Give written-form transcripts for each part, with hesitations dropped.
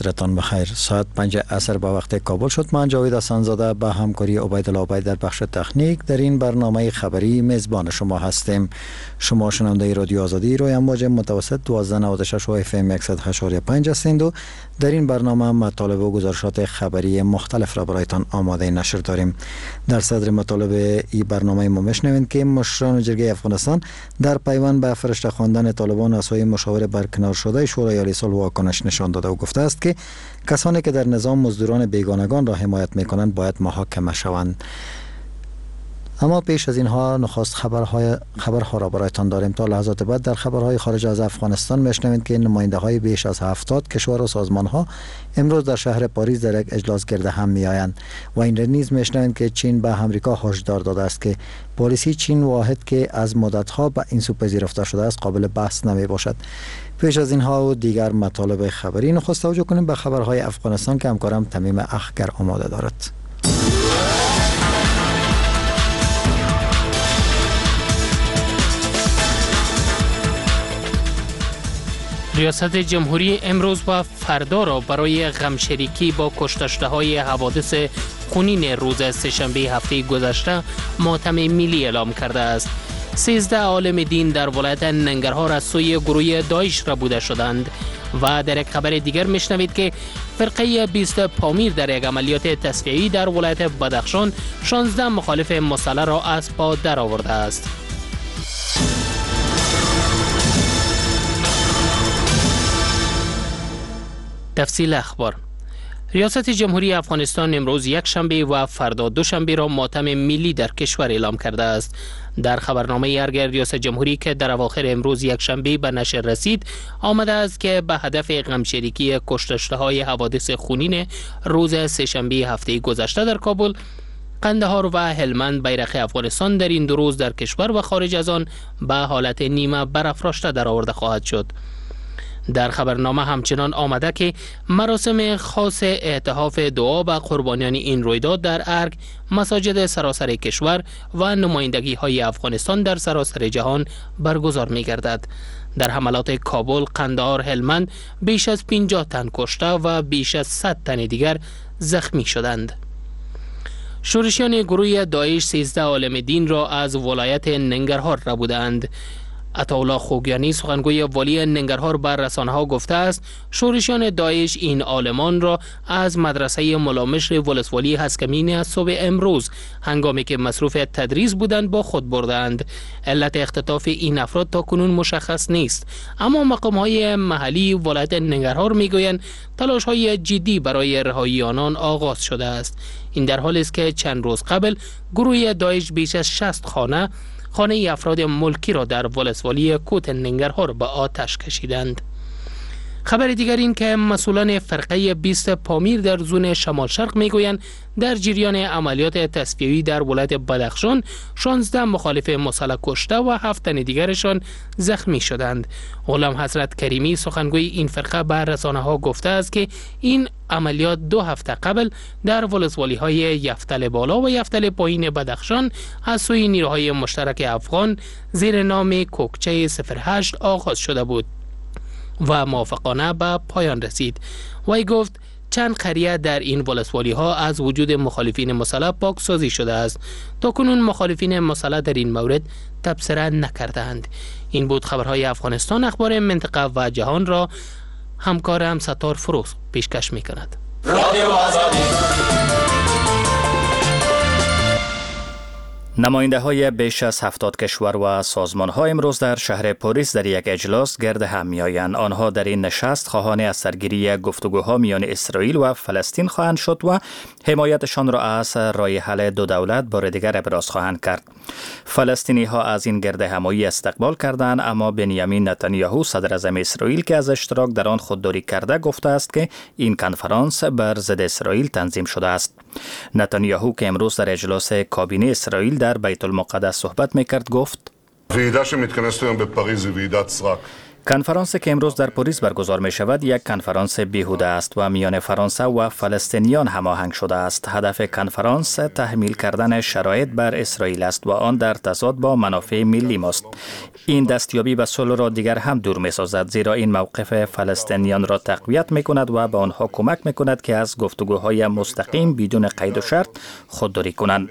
رتان بخیر. ساعت 5 عصر به وقت کابل شد. من جاوید حسن‌زاده به همکاری عبیدالله عبید در بخش تکنیک در این برنامه خبری میزبان شما هستیم. شما شنونده رادیو آزادی روی امواج متوسط 1296 و اف ام 108.5 هستید و در این برنامه مطالب و گزارشات خبری مختلف را برایتان آماده نشر داریم. در صدر مطالب این برنامه ما میشنوید که مشران جرگه افغانستان در پیوند به فرشته خواندن طالبان از سوی مشاور برکنار شده شورای عالی صلح واکنش نشان داده و گفته است که کسانی که در نظام مزدوران بیگانگان را حمایت میکنند باید محاکمه شوند. اما پیش از اینها نخست خبرها را برایتان داریم. تا لحظات بعد در خبرهای خارج از افغانستان میشنوید که نماینده های بیش از 70 کشور و سازمان ها امروز در شهر پاریس در یک اجلاس گرد هم میآیند و این را نیز میشنوید که چین به امریکا هشدار داده است که پالیسی چین واحد که از مدتها به این سو پذیرفته شده است قابل بحث نمی باشد. پیش از اینها و دیگر مطالب خبری نخست توجه کنیم به خبرهای افغانستان که همکارم تمیم اخگر آماده دارد. ریاست جمهوری امروز و فردا را برای غمشریکی با کشته حوادث خونین روز سه‌شنبه هفته گذشته ماتم ملی اعلام کرده است. 13 عالم دین در ولایت ننگرهار از سوی گروه داعش را بوده شدند و در یک خبر دیگر میشنوید که فرقه 20 پامیر در یک عملیات تصفیه‌ای در ولایت بدخشان 16 مخالف مسلح را از پا درآورده است. تفصیل اخبار. ریاست جمهوری افغانستان امروز یک شنبه و فردا دوشنبه را ماتم ملی در کشور اعلام کرده است. در خبرنامه ارگ ریاست جمهوری که در اواخر امروز یک شنبه به نشر رسید آمده است که به هدف غمشریکی کشته‌های حوادث خونین روز سه‌شنبه هفته گذشته در کابل، قندهار و هلمند بیرق افغانستان در این دو روز در کشور و خارج از آن به حالت نیمه برافراشته درآورده خواهد شد. در خبرنامه همچنان آمده که مراسم خاص اتحاف دعا به قربانیان این رویداد در ارگ، مساجد سراسر کشور و نمایندگی های افغانستان در سراسر جهان برگزار می گردد. در حملات کابل، قندهار، هلمند بیش از 50 تن کشته و بیش از 100 تن دیگر زخمی شدند. شورشیان گروه داعش 13 عالم دین را از ولایت ننگرهار ربودند. عطاالله خوگیانی سخنگوی والی ننگرهار بر رسانه‌ها گفته است شورشیان داعش این عالمان را از مدرسه ملامش ولسوالی هسکمین از صبح امروز هنگامی که مصروف تدریس بودند با خود بردند. علت اختطاف این افراد تا کنون مشخص نیست، اما مقام‌های محلی ولایت ننگرهار میگویند تلاش‌های جدی برای رهایی آنان آغاز شده است. این در حالی است که چند روز قبل گروه داعش بیش از 60 خانه افراد ملکی را در ولسوالی کوت ننگرهار به آتش کشیدند. خبر دیگر این که مسئولان فرقه 20 پامیر در زون شمال شرق میگویند در جریان عملیات تصفیه‌ای در ولایت بدخشان 16 مخالف مسلح کشته و 7 تن دیگرشان زخمی شدند. غلام حضرت کریمی سخنگوی این فرقه به رسانه‌ها گفته است که این عملیات 2 هفته قبل در ولسوالی‌های یفتل بالا و یفتل پایین بدخشان از سوی نیروهای مشترک افغان زیر نام کوکچه 08 آغاز شده بود و موافقانه به پایان رسید. وی گفت چند قریه در این ولسوالی ها از وجود مخالفین مسلح پاکسازی شده است. تا کنون مخالفین مسلح در این مورد تبصره نکردند. این بود خبرهای افغانستان. اخبار منطقه و جهان را همکارم ستار فروز پیشکش می کند. نماینده های بیش از 70 کشور و سازمان ها امروز در شهر پاریس در یک اجلاس گرد هم می آیند. آنها در این نشست خواهان از سرگیری گفتگوها میان اسرائیل و فلسطین خواهند شد و حمایتشان را از راه حل دو دولت بار دیگر ابراز خواهند کرد. فلسطینی ها از این گرد همایی استقبال کردند، اما بنیامین نتانیاهو صدر اعظم اسرائیل که از اشتراک در آن خودداری کرده گفته است که این کنفرانس بر ضد اسرائیل تنظیم شده است. نتانیاهو که امروز در اجلاس کابینه اسرائیل در بیت المقدس صحبت میکرد گفت کنفرانسی که امروز در پاریس برگزار می شود یک کنفرانس بیهوده است و میان فرانسه و فلسطینیان هماهنگ شده است. هدف کنفرانس تحمیل کردن شرایط بر اسرائیل است و آن در تضاد با منافع ملی ماست. این دستیابی به صلح را دیگر هم دور می سازد، زیرا این موقف فلسطینیان را تقویت می کند و به آنها کمک می کند که از گفتگوهای مستقیم بدون قید و شرط خودداری کنند.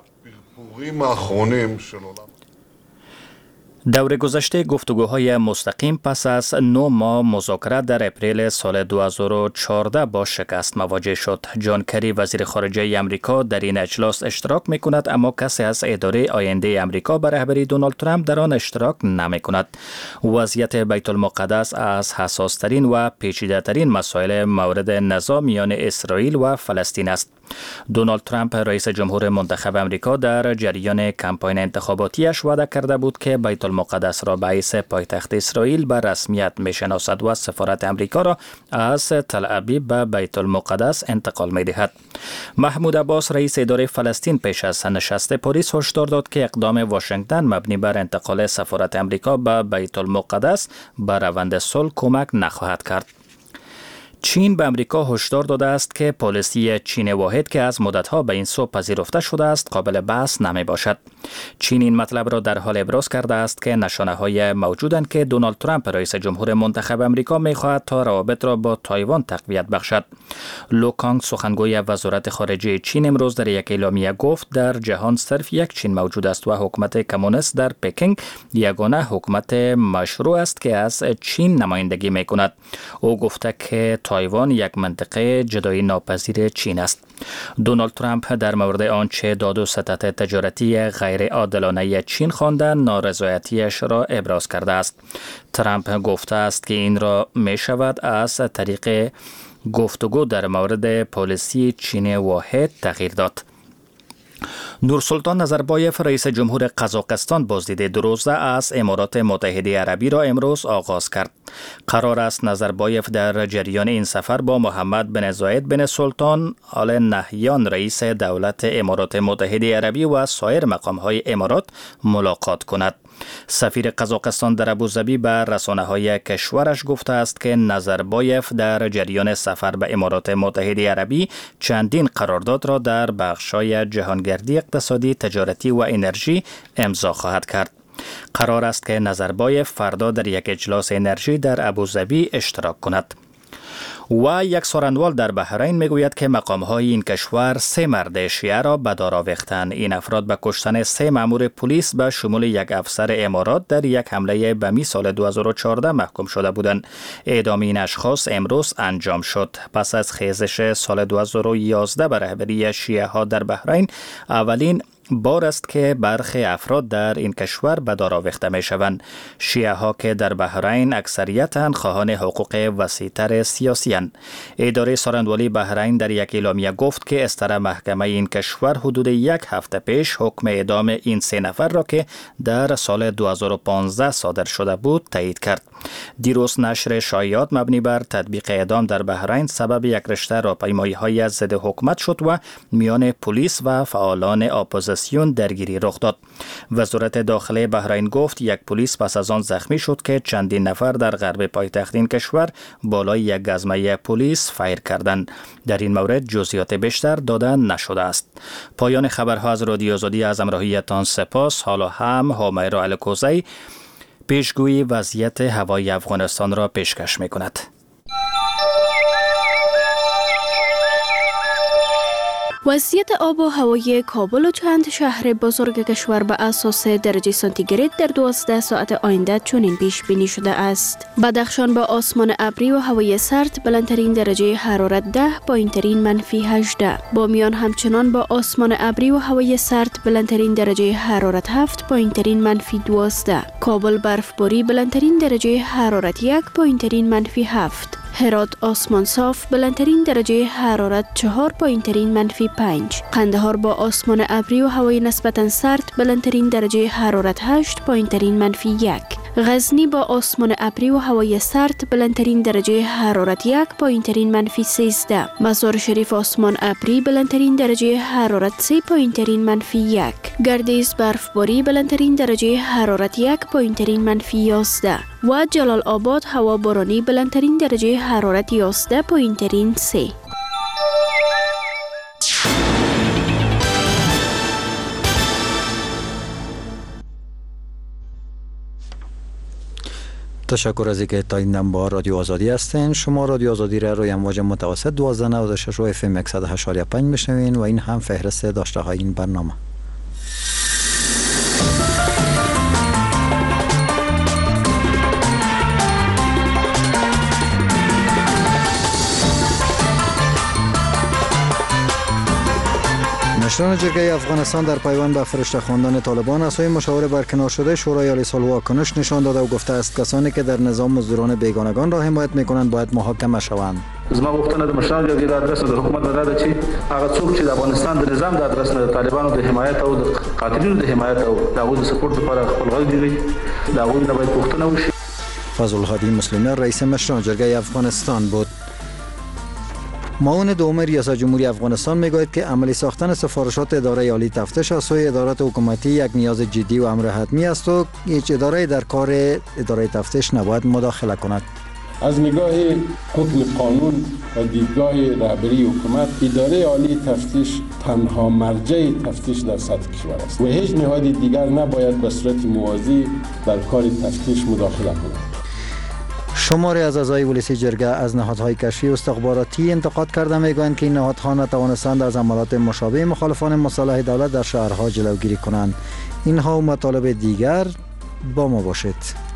دور گذشته گفتگوهای مستقیم پس از 9 ماه مذاکرات در اپریل سال 2014 با شکست مواجه شد. جان کری وزیر خارجه امریکا در این اجلاس اشتراک می کند، اما کسی از اداره آینده امریکا به رهبری دونالد ترامپ در آن اشتراک نمی کند. وضعیت بیت المقدس از حساس ترین و پیچیده ترین مسائل مورد نزاع میان اسرائیل و فلسطین است. دونالد ترامپ رئیس جمهور منتخب امریکا در جریان کمپاین انتخاباتیش وعده کرده بود که بیت المقدس را به حیث پایتخت اسرائیل به رسمیت میشناسد و سفارت امریکا را از تل ابیب به بیت المقدس انتقال میدهد. محمود عباس رئیس اداره فلسطین پیش از نشست پاریس هشدار داد که اقدام واشنگتن مبنی بر انتقال سفارت امریکا به بیت المقدس به روند صلح کمک نخواهد کرد. چین به امریکا هشدار داده است که پالیسی چین واحد که از مدتها به این سو پذیرفته شده است قابل بحث نمی باشد. چین این مطلب را در حال ابراز کرده است که نشانه‌های موجودند که دونالد ترامپ رئیس جمهور منتخب امریکا می‌خواهد تا روابط را با تایوان تقویت بخشد. لو کانگ سخنگوی وزارت خارجه چین امروز در یک اعلامیه گفت در جهان صرف یک چین موجود است و حکومت کمونیست در پکینگ یگانه حکومت مشروع است که از چین نمایندگی می‌کند. او گفته که تایوان یک منطقه جدایی ناپذیر چین است. دونالد ترامپ در مورد آنچه داد و ستد تجارتی غیر عادلانه چین خوانده نارضایتیش را ابراز کرده است. ترامپ گفته است که این را می شود از طریق گفتگو در مورد پالیسی چین واحد تغییر داد. نورسلطان نظربایف رئیس جمهور قزاقستان بازدید 2 روزه از امارات متحده عربی را امروز آغاز کرد. قرار است نظربایف در جریان این سفر با محمد بن زاید بن سلطان آل نهیان رئیس دولت امارات متحده عربی و سایر مقام‌های امارات ملاقات کند. سفیر قزاقستان در ابوظبی به رسانه‌های کشورش گفته است که نظربایف در جریان سفر به امارات متحده عربی چندین قرارداد را در بخش‌های جهانگردی اقتصادی، تجارتی و انرژی امضا خواهد کرد. قرار است که نظربایف فردا در یک اجلاس انرژی در ابوظبی اشتراک کند. و یک سخنوال در بحرین میگوید که مقام‌های این کشور 3 مرد شیعه را به دار آویختند. این افراد به کشتن 3 مأمور پلیس به شمول یک افسر امارات در یک حمله بمی سال 2014 محکوم شده بودند. اعدام این اشخاص امروز انجام شد. پس از خیزش سال 2011 به رهبری شیعه ها در بحرین، اولین بار است که برخی افراد در این کشور به دار آویخته می شوند. شیعه ها که در بحرین اکثریتاً خواهان حقوق وسیع‌تر سیاسی اند. اداره سارندوالی بحرین در یک اعلامیه گفت که استر محکمه این کشور حدود 1 هفته پیش حکم اعدام این 3 نفر را که در سال 2015 صادر شده بود تایید کرد. دیروز نشر شایعات مبنی بر تطبیق اعدام در بحرین سبب یک رشته راهپیمایی‌های ضد حکومت شد و میان پلیس و فعالان اپوزیسیون درگیری رخ داد. وزارت داخله بحرین گفت یک پلیس پس از آن زخمی شد که چندین نفر در غرب پایتخت این کشور بالای یک گزمه پلیس فایر کردند. در این مورد جزئیات بیشتر داده نشده است. پایان خبرها از رادیو آزادی. از همراهیتان سپاس. حالا هم همیرا الکوزی پیشگویی وضعیت هوایی افغانستان را پیشکش می‌کند. وضعیت آب و هوای کابل و چند شهر بزرگ کشور به اساس درجه سانتیگراد در 12 ساعت آینده چنین پیش بینی شده است. بدخشان با آسمان ابری و هوای سرد بلندترین درجه حرارت 10، پایینترین -18. بامیان همچنان با آسمان ابری و هوای سرد بلندترین درجه حرارت 7، پایینترین -12. کابل برفباری بلندترین درجه حرارت 1، پایینترین -7. هرات آسمان صاف بلندترین درجه حرارت 4، پایینترین -5. قندهار با آسمان ابری و هوای نسبتا سرد بلندترین درجه حرارت 8، پایینترین -1. غزنی با آسمان ابری و هوای سرد بلندترین درجه حرارت 1 پایینترین منفی 13. مزار شریف آسمان ابری بلندترین درجه حرارت 3 پایینترین منفی 1. گردیز برفباری بلندترین درجه حرارت 1 پایینترین منفی 11 و جلال آباد هوا بارانی بلندترین درجه حرارت 11 پایینترین 3. تشکر از اینکه تا این دم با رادیو آزادی هستین. شما رادیو آزادی را روی امواج متوسط 1296 و FM 108.5 میشنوین و این هم فهرست داشته های این برنامه. مشران جرگه افغانستان در پیوند به فرشته خواندن طالبان از سوی مشاور برکنار شده شورای عالی صلح واکنش نشان داده و گفته است کسانی که در نظام مزدوران بیگانگان را حمایت میکنند باید محاکمه شوند. زما غوښتنه د مشران جرګې د ادرس د حکومت نه ده چې هغه څوک چې د افغانستان د نظام د ادرس نه د طالبانو د حمایت او د قاتلینو د حمایت او د هغوی د سپورټ لپاره خپل غږ دی د هغوی نه باید پوښتنه وشي. فضل الهادی مسلمیان رئیس مشران جرگه افغانستان بود. معاون دوم ریاست جمهوری افغانستان میگوید که عملی ساختن سفارشات اداره عالی تفتیش از سوی ادارات حکومتی یک نیاز جدی و امر حتمی است و هیچ اداره در کار اداره تفتیش نباید مداخله کند. از نگاه حکم قانون و دیدگاه رهبری حکومت اداره عالی تفتیش تنها مرجع تفتیش در سطح کشور است و هیچ نهاد دیگر نباید به صورت موازی در کار تفتیش مداخله کند. شماری از اعضای ولسی جرگه از نهادهای کشفی و استخباراتی انتقاد کرده میگویند که این نهادها نتوانستند از عملات مشابه مخالفان مصالح دولت در شهرها جلوگیری کنند. اینها و مطالب دیگر با ما باشید.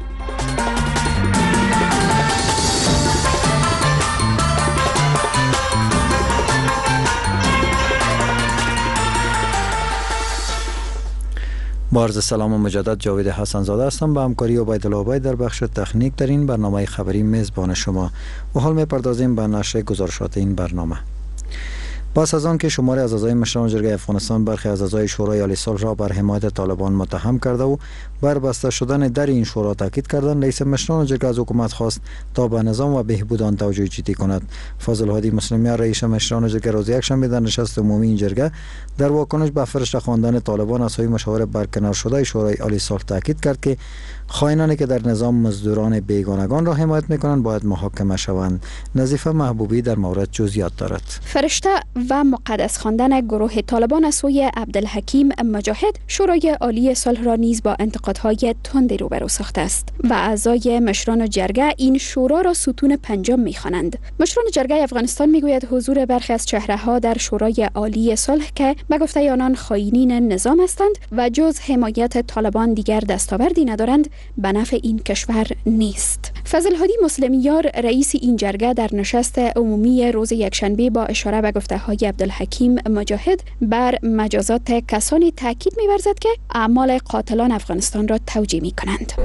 با عرض سلام و مجدد جاوید حسن زاده هستم. به همکاری عبیدالله عبید در بخش تکنیک در این برنامه خبری میزبان شما و حال میپردازیم به نشر گزارشات این برنامه. پس از آن که شماری از اعضای مشران جرگه افغانستان برخی از اعضای شورای عالی صلح را بر حمایت طالبان متهم کرده و بر بسته شدن در این شورا تاکید کردند، رئیس مشران جرگه از حکومت خواست تا به نظام و بهبود آن توجه جدی کند. فضل الهادی مسلمیان رئیس مشران جرگه روز یکشنبه در نشست عمومی این جرگه در واکنش به فرشته خواندن طالبان از سوی مشاور برکنار شده شورای عالی صلح تاکید کرد که خائنانی که در نظام مزدوران بیگانگان را حمایت میکنند باید محاکمه شوند. نظیفه محبوبی در مورد جزئیات دارد. فرشته و مقدس خواندن گروه طالبان از سوی عبدالحکیم مجاهد شورای عالی صلح را نیز با انتقادهای تندی روبرو ساخته است و اعضای مشران جرگه این شورا را ستون پنجم می‌خوانند. مشران جرگه افغانستان میگوید حضور برخی از چهره‌ها در شورای عالی صلح که به گفته آنان خائنین نظام هستند و جز حمایت طالبان دیگر دستاوردی ندارند به نفع این کشور نیست. فضل الهادی مسلمیار رئیس این جرگه در نشست عمومی روز یکشنبه با اشاره به گفته‌های عبدالحکیم مجاهد بر مجازات کسانی تاکید می‌ورزد که اعمال قاتلان افغانستان را توجیه می‌کنند.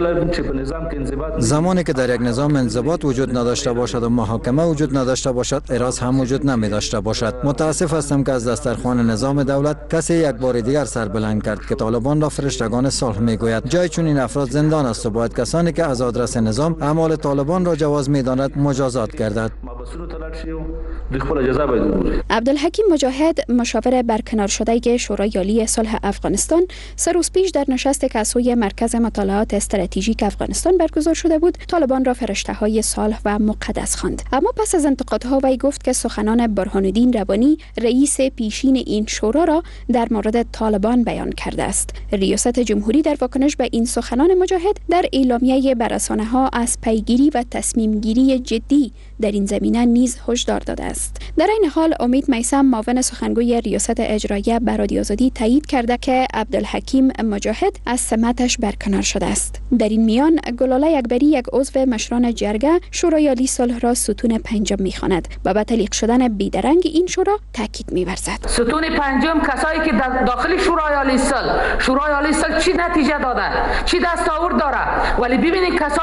زمانی که در یک نظام انضباط وجود نداشته باشد و محاکمه وجود نداشته باشد، اعراض هم وجود نمی‌داشته باشد. متاسف هستم که از دسترخوان نظام دولت کسی یک بار دیگر سر بلند کرد که طالبان را فرشتگان صلح می‌گوید. جای چون این افراد زندان است و باید کسانی که از آدرس نظام اعمال طالبان را جواز می‌داند مجازات گردد. عبدالحکیم مجاهد مشاور برکنار شده شورای عالی صلح افغانستان سه روز پیش در نشست که از سوی مرکز مطالعات استراتژیک افغانستان برگزار شده بود طالبان را فرشته‌های صلح و مقدس خواند. اما پس از انتقادها وی گفت که سخنان برهان الدین ربانی رئیس پیشین این شورا را در مورد طالبان بیان کرده است. ریاست جمهوری در واکنش به این سخنان مجاهد در اعلامیه بر رسانه‌ها از پیگیری و تصمیم گیری جدی در این زمینه نیز هشدار داده است. در این حال امید میثم معاون سخنگوی ریاست اجراییه به رادیو آزادی تایید کرده که عبدالحکیم مجاهد از سمتش برکنار شده است. در این میان گلاله اکبری یک عضو مشران جرگه شورای عالی صلح را ستون پنجم می‌خواند و به تلیق شدن بیدرنگ این شورا تاکید می‌ورزد. ستون پنجم کسایی که در داخل شورای عالی صلح چی نتیجه داده، چی دستاورد داره، ولی ببینید کسای آخر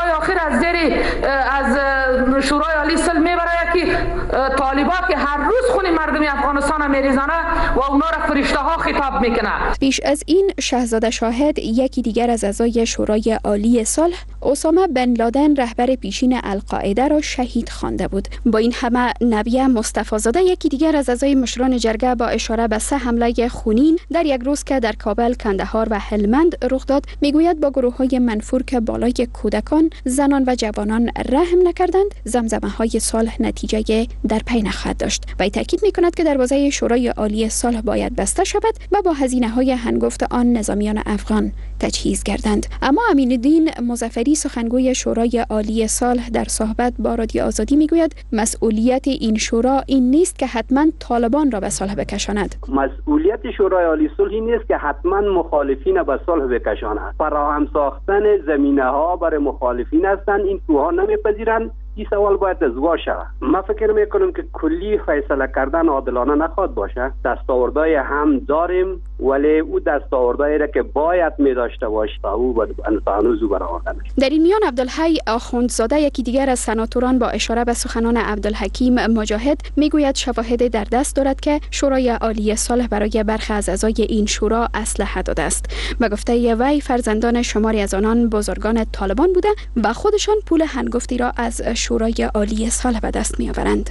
از زیر از شورای عالی صلح میبره که طالبان که هر روز خون مردم افغانستان میریزنه و اونا را فرشته ها خطاب میکنه. پیش از این شاهزاده شاهد یکی دیگر از اعضای شورای عالی صلح، اسامه بن لادن رهبر پیشین القاعده را شهید خوانده بود. با این همه نبیه مصطفی زاده یکی دیگر از اعضای مشران جرگه با اشاره به 3 حمله خونین در یک روز که در کابل، کندهار و هلمند رخ داد میگوید با گروه‌های منفور که بالای کودکان، زنان و جوانان رحم نکردند، زمزمه‌های صلح نتیجه در پی نخواهد داشت. و تاکید می‌کند که دروازه شورای عالی صلح باید بسته شود و با هزینه‌های هنگفت آن نظامیان افغان تجهیز گردند. اما امین‌الدین مظفری سخنگوی شورای عالی صلح در صحبت با رادیو آزادی میگوید مسئولیت این شورا این نیست که حتما طالبان را به صلح بکشاند. مسئولیت شورای عالی صلح این نیست که حتما مخالفین به صلح بکشاند. فراهم ساختن زمینه‌ها برای مخالفین هستند. این کوها نمیپذیرند. این سوال باید ازوا شود. من فکر میکنم که کلی فیصله کردن عادلانه نخواد باشه. دستاوردهای هم داریم، ولی او دستاوردهایی را که باید می داشته باشه او باید هنوز برآورده نشد. در این میان عبدالحی آخوندزاده یکی دیگر از سناتوران با اشاره به سخنان عبدالحکیم مجاهد میگوید شواهد در دست دارد که شورای عالی صلح برای برخی از اعضای این شورا اسلحه داده است. به گفته وی فرزندان شماری از آنان بزرگان طالبان بوده و خودشان پول هنگفتی را از شورای عالی صلح به دست می آورند.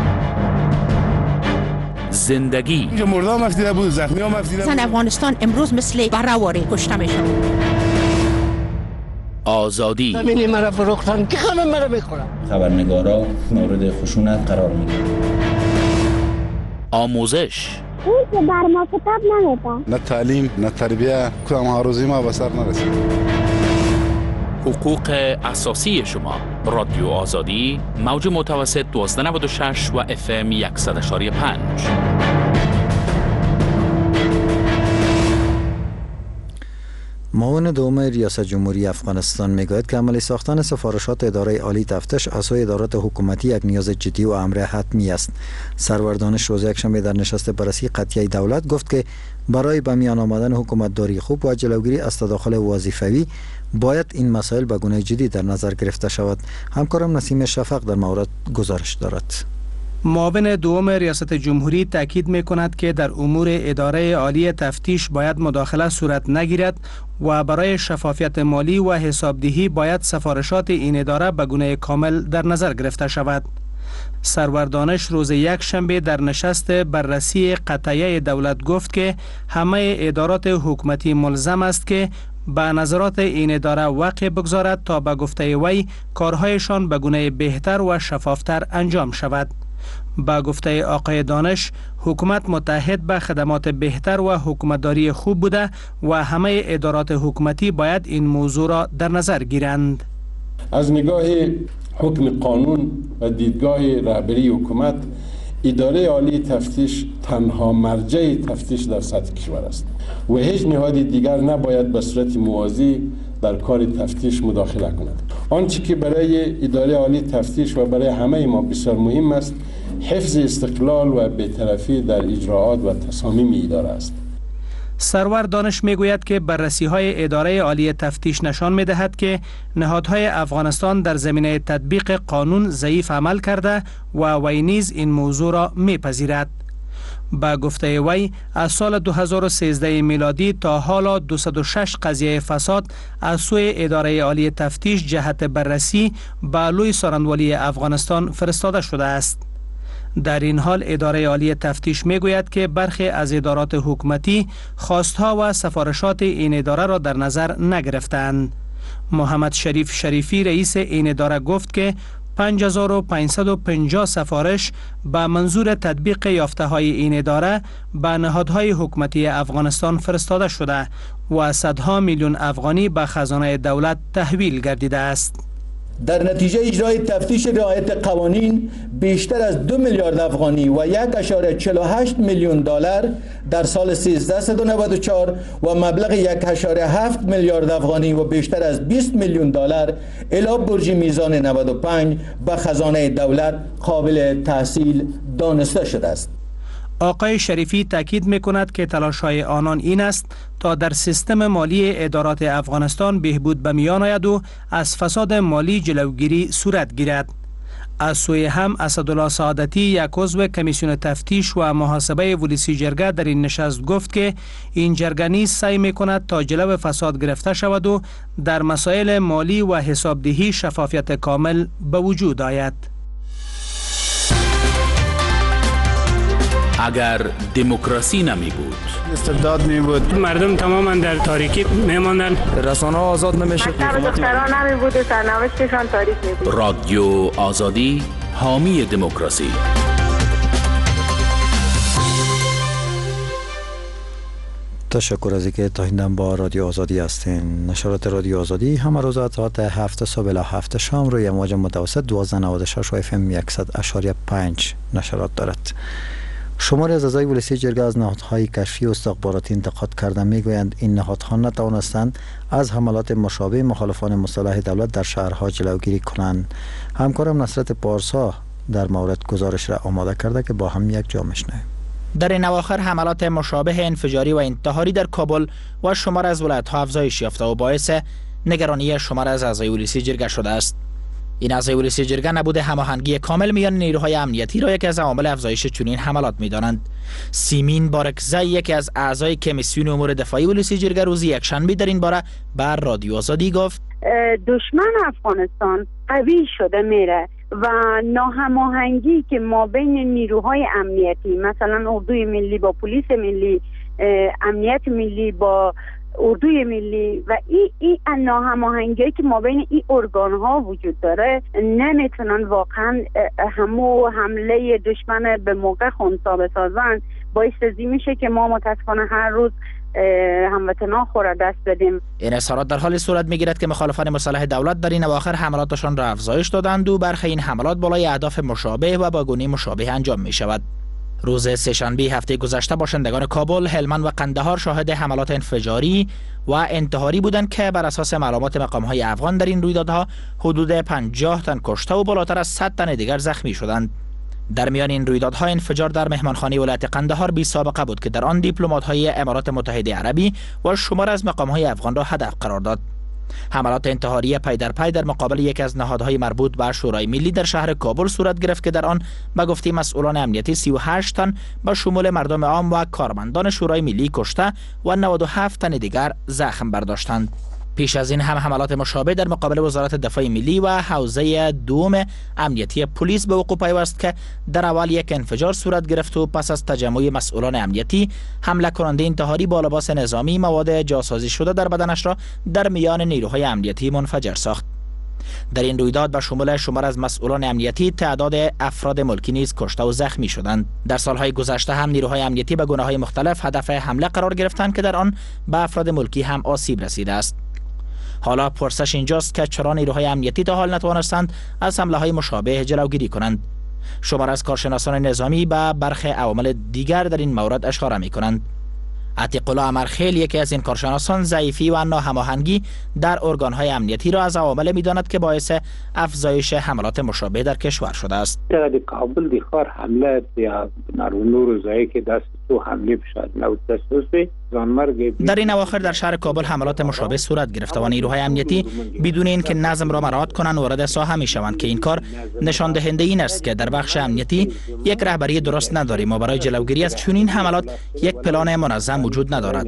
زندگی مردم مفیده بود، زخمی هم مفیده بود. زن افغانستان امروز مثل برهواری کشته میشه. آزادی زمینی مرا فروختن که همه مرا بخورن. خبرنگارا مورد خشونت قرار میگیرن. آموزش اون که بر ما کتاب نمیده. نه تعلیم نه تربیه، کدام هاروزی ما به سر نرسید. حقوق اساسی شما. رادیو آزادی، موج متوسط 1296 و FM 100.5. معاون دوم ریاست جمهوری افغانستان میگوید که عملی ساختن سفارشات اداره عالی تفتیش از سوی ادارات حکومتی یک نیاز جدی و امر حتمی است. سرور دانش روز یکشنبه در نشست بررسی قضیه دولت گفت که برای به میان آمدن حکومتداری خوب و جلوگیری از تداخل وظیفوی باید این مسائل به گونه جدی در نظر گرفته شود. همکارم نسیم شفق در مورد گزارش دارد. معاون دوم ریاست جمهوری تاکید می‌کند که در امور اداره عالی تفتیش باید مداخله صورت نگیرد و برای شفافیت مالی و حسابدهی باید سفارشات این اداره به گونه کامل در نظر گرفته شود. سرور دانش روز یکشنبه در نشست بررسی قضیه دولت گفت که همه ادارات حکومتی ملزم است که به نظرات این اداره وقع بگذارد تا به گفته وی کارهایشان به گونه بهتر و شفافتر انجام شود. با گفته آقای دانش، حکومت متحد به خدمات بهتر و حکومتداری خوب بوده و همه ادارات حکومتی باید این موضوع را در نظر گیرند. از نگاه حکم قانون و دیدگاه رهبری حکومت، اداره عالی تفتیش تنها مرجع تفتیش در سطح کشور است و هیچ نهاد دیگر نباید به صورت موازی در کار تفتیش مداخله کند. آنچه که برای اداره عالی تفتیش و برای همه ما بسیار مهم است، حفظ استقلال و بی‌طرفی در اجراعات و تصامیم اداره است. سرور دانش میگوید که بررسی‌های اداره عالی تفتیش نشان می‌دهد که نهادهای افغانستان در زمینه تطبیق قانون ضعیف عمل کرده و وی نیز این موضوع را می‌پذیرد. با گفته وی از سال 2013 میلادی تا حالا 206 قضیه فساد از سوی اداره عالی تفتیش جهت بررسی به لوی سارنوالی افغانستان فرستاده شده است. در این حال اداره عالی تفتیش میگوید که برخی از ادارات حکومتی خواستها و سفارشات این اداره را در نظر نگرفتند. محمد شریف شریفی رئیس این اداره گفت که 5550 سفارش به منظور تطبیق یافته های این اداره به نهادهای حکومتی افغانستان فرستاده شده و صدها میلیون افغانی به خزانه دولت تحویل گردیده است. در نتیجه اجرای تفتیش رعایت قوانین بیشتر از 2 میلیارد افغانی و 1.48 میلیون دلار در سال 1394 و مبلغ 1.7 میلیارد افغانی و بیشتر از 20 میلیون دلار الی برج میزان 95 به خزانه دولت قابل تحصیل دانسته شده است. آقای شریفی تاکید می‌کند که تلاش‌های آنان این است تا در سیستم مالی ادارات افغانستان بهبود به میان آید و از فساد مالی جلوگیری صورت گیرد. از سوی هم اسدالله سعادتی یک عضو کمیسیون تفتیش و محاسبه ولسی جرگه در این نشست گفت که این جرگه نیز سعی می‌کند تا جلو فساد گرفته شود و در مسائل مالی و حسابدهی شفافیت کامل به وجود آید. اگر دموکراسی نمی بود، استبداد می بود، مردم تماما در تاریکی می ماندن، رسانه آزاد نمیشد، دختران نمی بود و سرنوشتشان تاریک می بود. رادیو آزادی حامی دموکراسی. تشکر از اینکه تا این با رادیو آزادی هستین. نشرات رادیو آزادی همه روز از ساعت 7 صبح الی 7 شام روی موج متوسط 1296 و FM 100.5 نشرات دارد. شماری از اعضای ولسی جرگه از نهادهای کشفی و استخباراتی انتقاد کردن، میگویند این نهادها نتوانستند از حملات مشابه مخالفان مصالح دولت در شهرها جلوگیری کنند. همکارم نصرت پارسا در مورد گزارش را آماده کرده که با هم یک جا میشنویم. در این اواخر حملات مشابه انفجاری و انتحاری در کابل و شمار از ولایت‌ها افزایش یافته و باعث نگرانی شمار از اعضای ولسی جرگه شده است. این اعضای ولسی جرگه نبود هماهنگی کامل میان نیروهای امنیتی را یکی از عوامل افزایش چنین حملات می‌دانند. سیمین بارکزی، یکی از اعضای کمیسیون امور دفاعی ولسی جرگه، روز یکشنبه در این باره بر رادیو آزادی گفت دشمن افغانستان قوی شده میره و ناهماهنگی که ما بین نیروهای امنیتی، مثلا اردوی ملی با پلیس ملی، امنیت ملی با اردوی ملی و این ناهماهنگی که ما بین این ارگان ها وجود داره، نمیتونن واقعا همو حمله دشمن به موقع خونسا بسازن. باعث میشه که ما متاسفانه هر روز هموطنان خورا دست بدیم. این اظهارات در حال صورت میگیرد که مخالفان مصالح دولت در این اواخر حملاتشان را افزایش دادند و برخی این حملات بالای اهداف مشابه و با گونه مشابه انجام می شود. روز سه‌شنبه هفته گذشته باشندگان کابل، هلمند و قندهار شاهد حملات انفجاری و انتحاری بودند که بر اساس معلومات مقام‌های افغان در این رویدادها حدود 50 تن کشته و بالاتر از 100 تن دیگر زخمی شدند. در میان این رویدادها انفجار در مهمانخانه ولایت قندهار بی سابقه بود که در آن دیپلمات‌های امارات متحده عربی و شمار از مقام‌های افغان را هدف قرار داد. حملات انتحاری پی در پی در مقابل یکی از نهادهای مربوط به شورای ملی در شهر کابل صورت گرفت که در آن به گفته مسئولان امنیتی 38 تن به شمول مردم عام و کارمندان شورای ملی کشته و 97 تن دیگر زخم برداشتند. پیش از این هم حملات مشابه در مقابل وزارت دفاع ملی و حوزه دوم امنیتی پلیس به وقوع پیوست که در اول یک انفجار صورت گرفت و پس از تجمع مسئولان امنیتی، حمله کننده انتحاری با لباس نظامی مواد جاسازی شده در بدنش را در میان نیروهای امنیتی منفجر ساخت. در این رویداد به شمار از مسئولان امنیتی تعداد افراد ملکی نیز کشته و زخمی شدند. در سالهای گذشته هم نیروهای امنیتی به گونه‌های مختلف هدف حمله قرار گرفتند که در آن به افراد ملکی هم آسیب رسیده است. حالا پرسش اینجاست که چرا نیروهای امنیتی تا حال نتوانستند از حمله‌های مشابه جلوگیری کنند؟ شمار از کارشناسان نظامی به برخی عوامل دیگر در این مورد اشاره می‌کنند. عتیق الله امرخیل، یکی از این کارشناسان، ضعیفی و ناهماهنگی در ارگان‌های امنیتی را از عوامل می‌داند که باعث افزایش حملات مشابه در کشور شده است. در کابل دیخار حمله یا نور زایی که دست تو حمله بشد نو تسوسی در این اواخر در شهر کابل حملات مشابه صورت گرفته و نیروهای امنیتی بدون اینکه نظم را مراعات کنند وارد ساحه می‌شوند که این کار نشان دهنده این است که در بخش امنیتی یک رهبری درست نداریم و برای جلوگیری از چنین حملات یک پلان منظم وجود ندارد.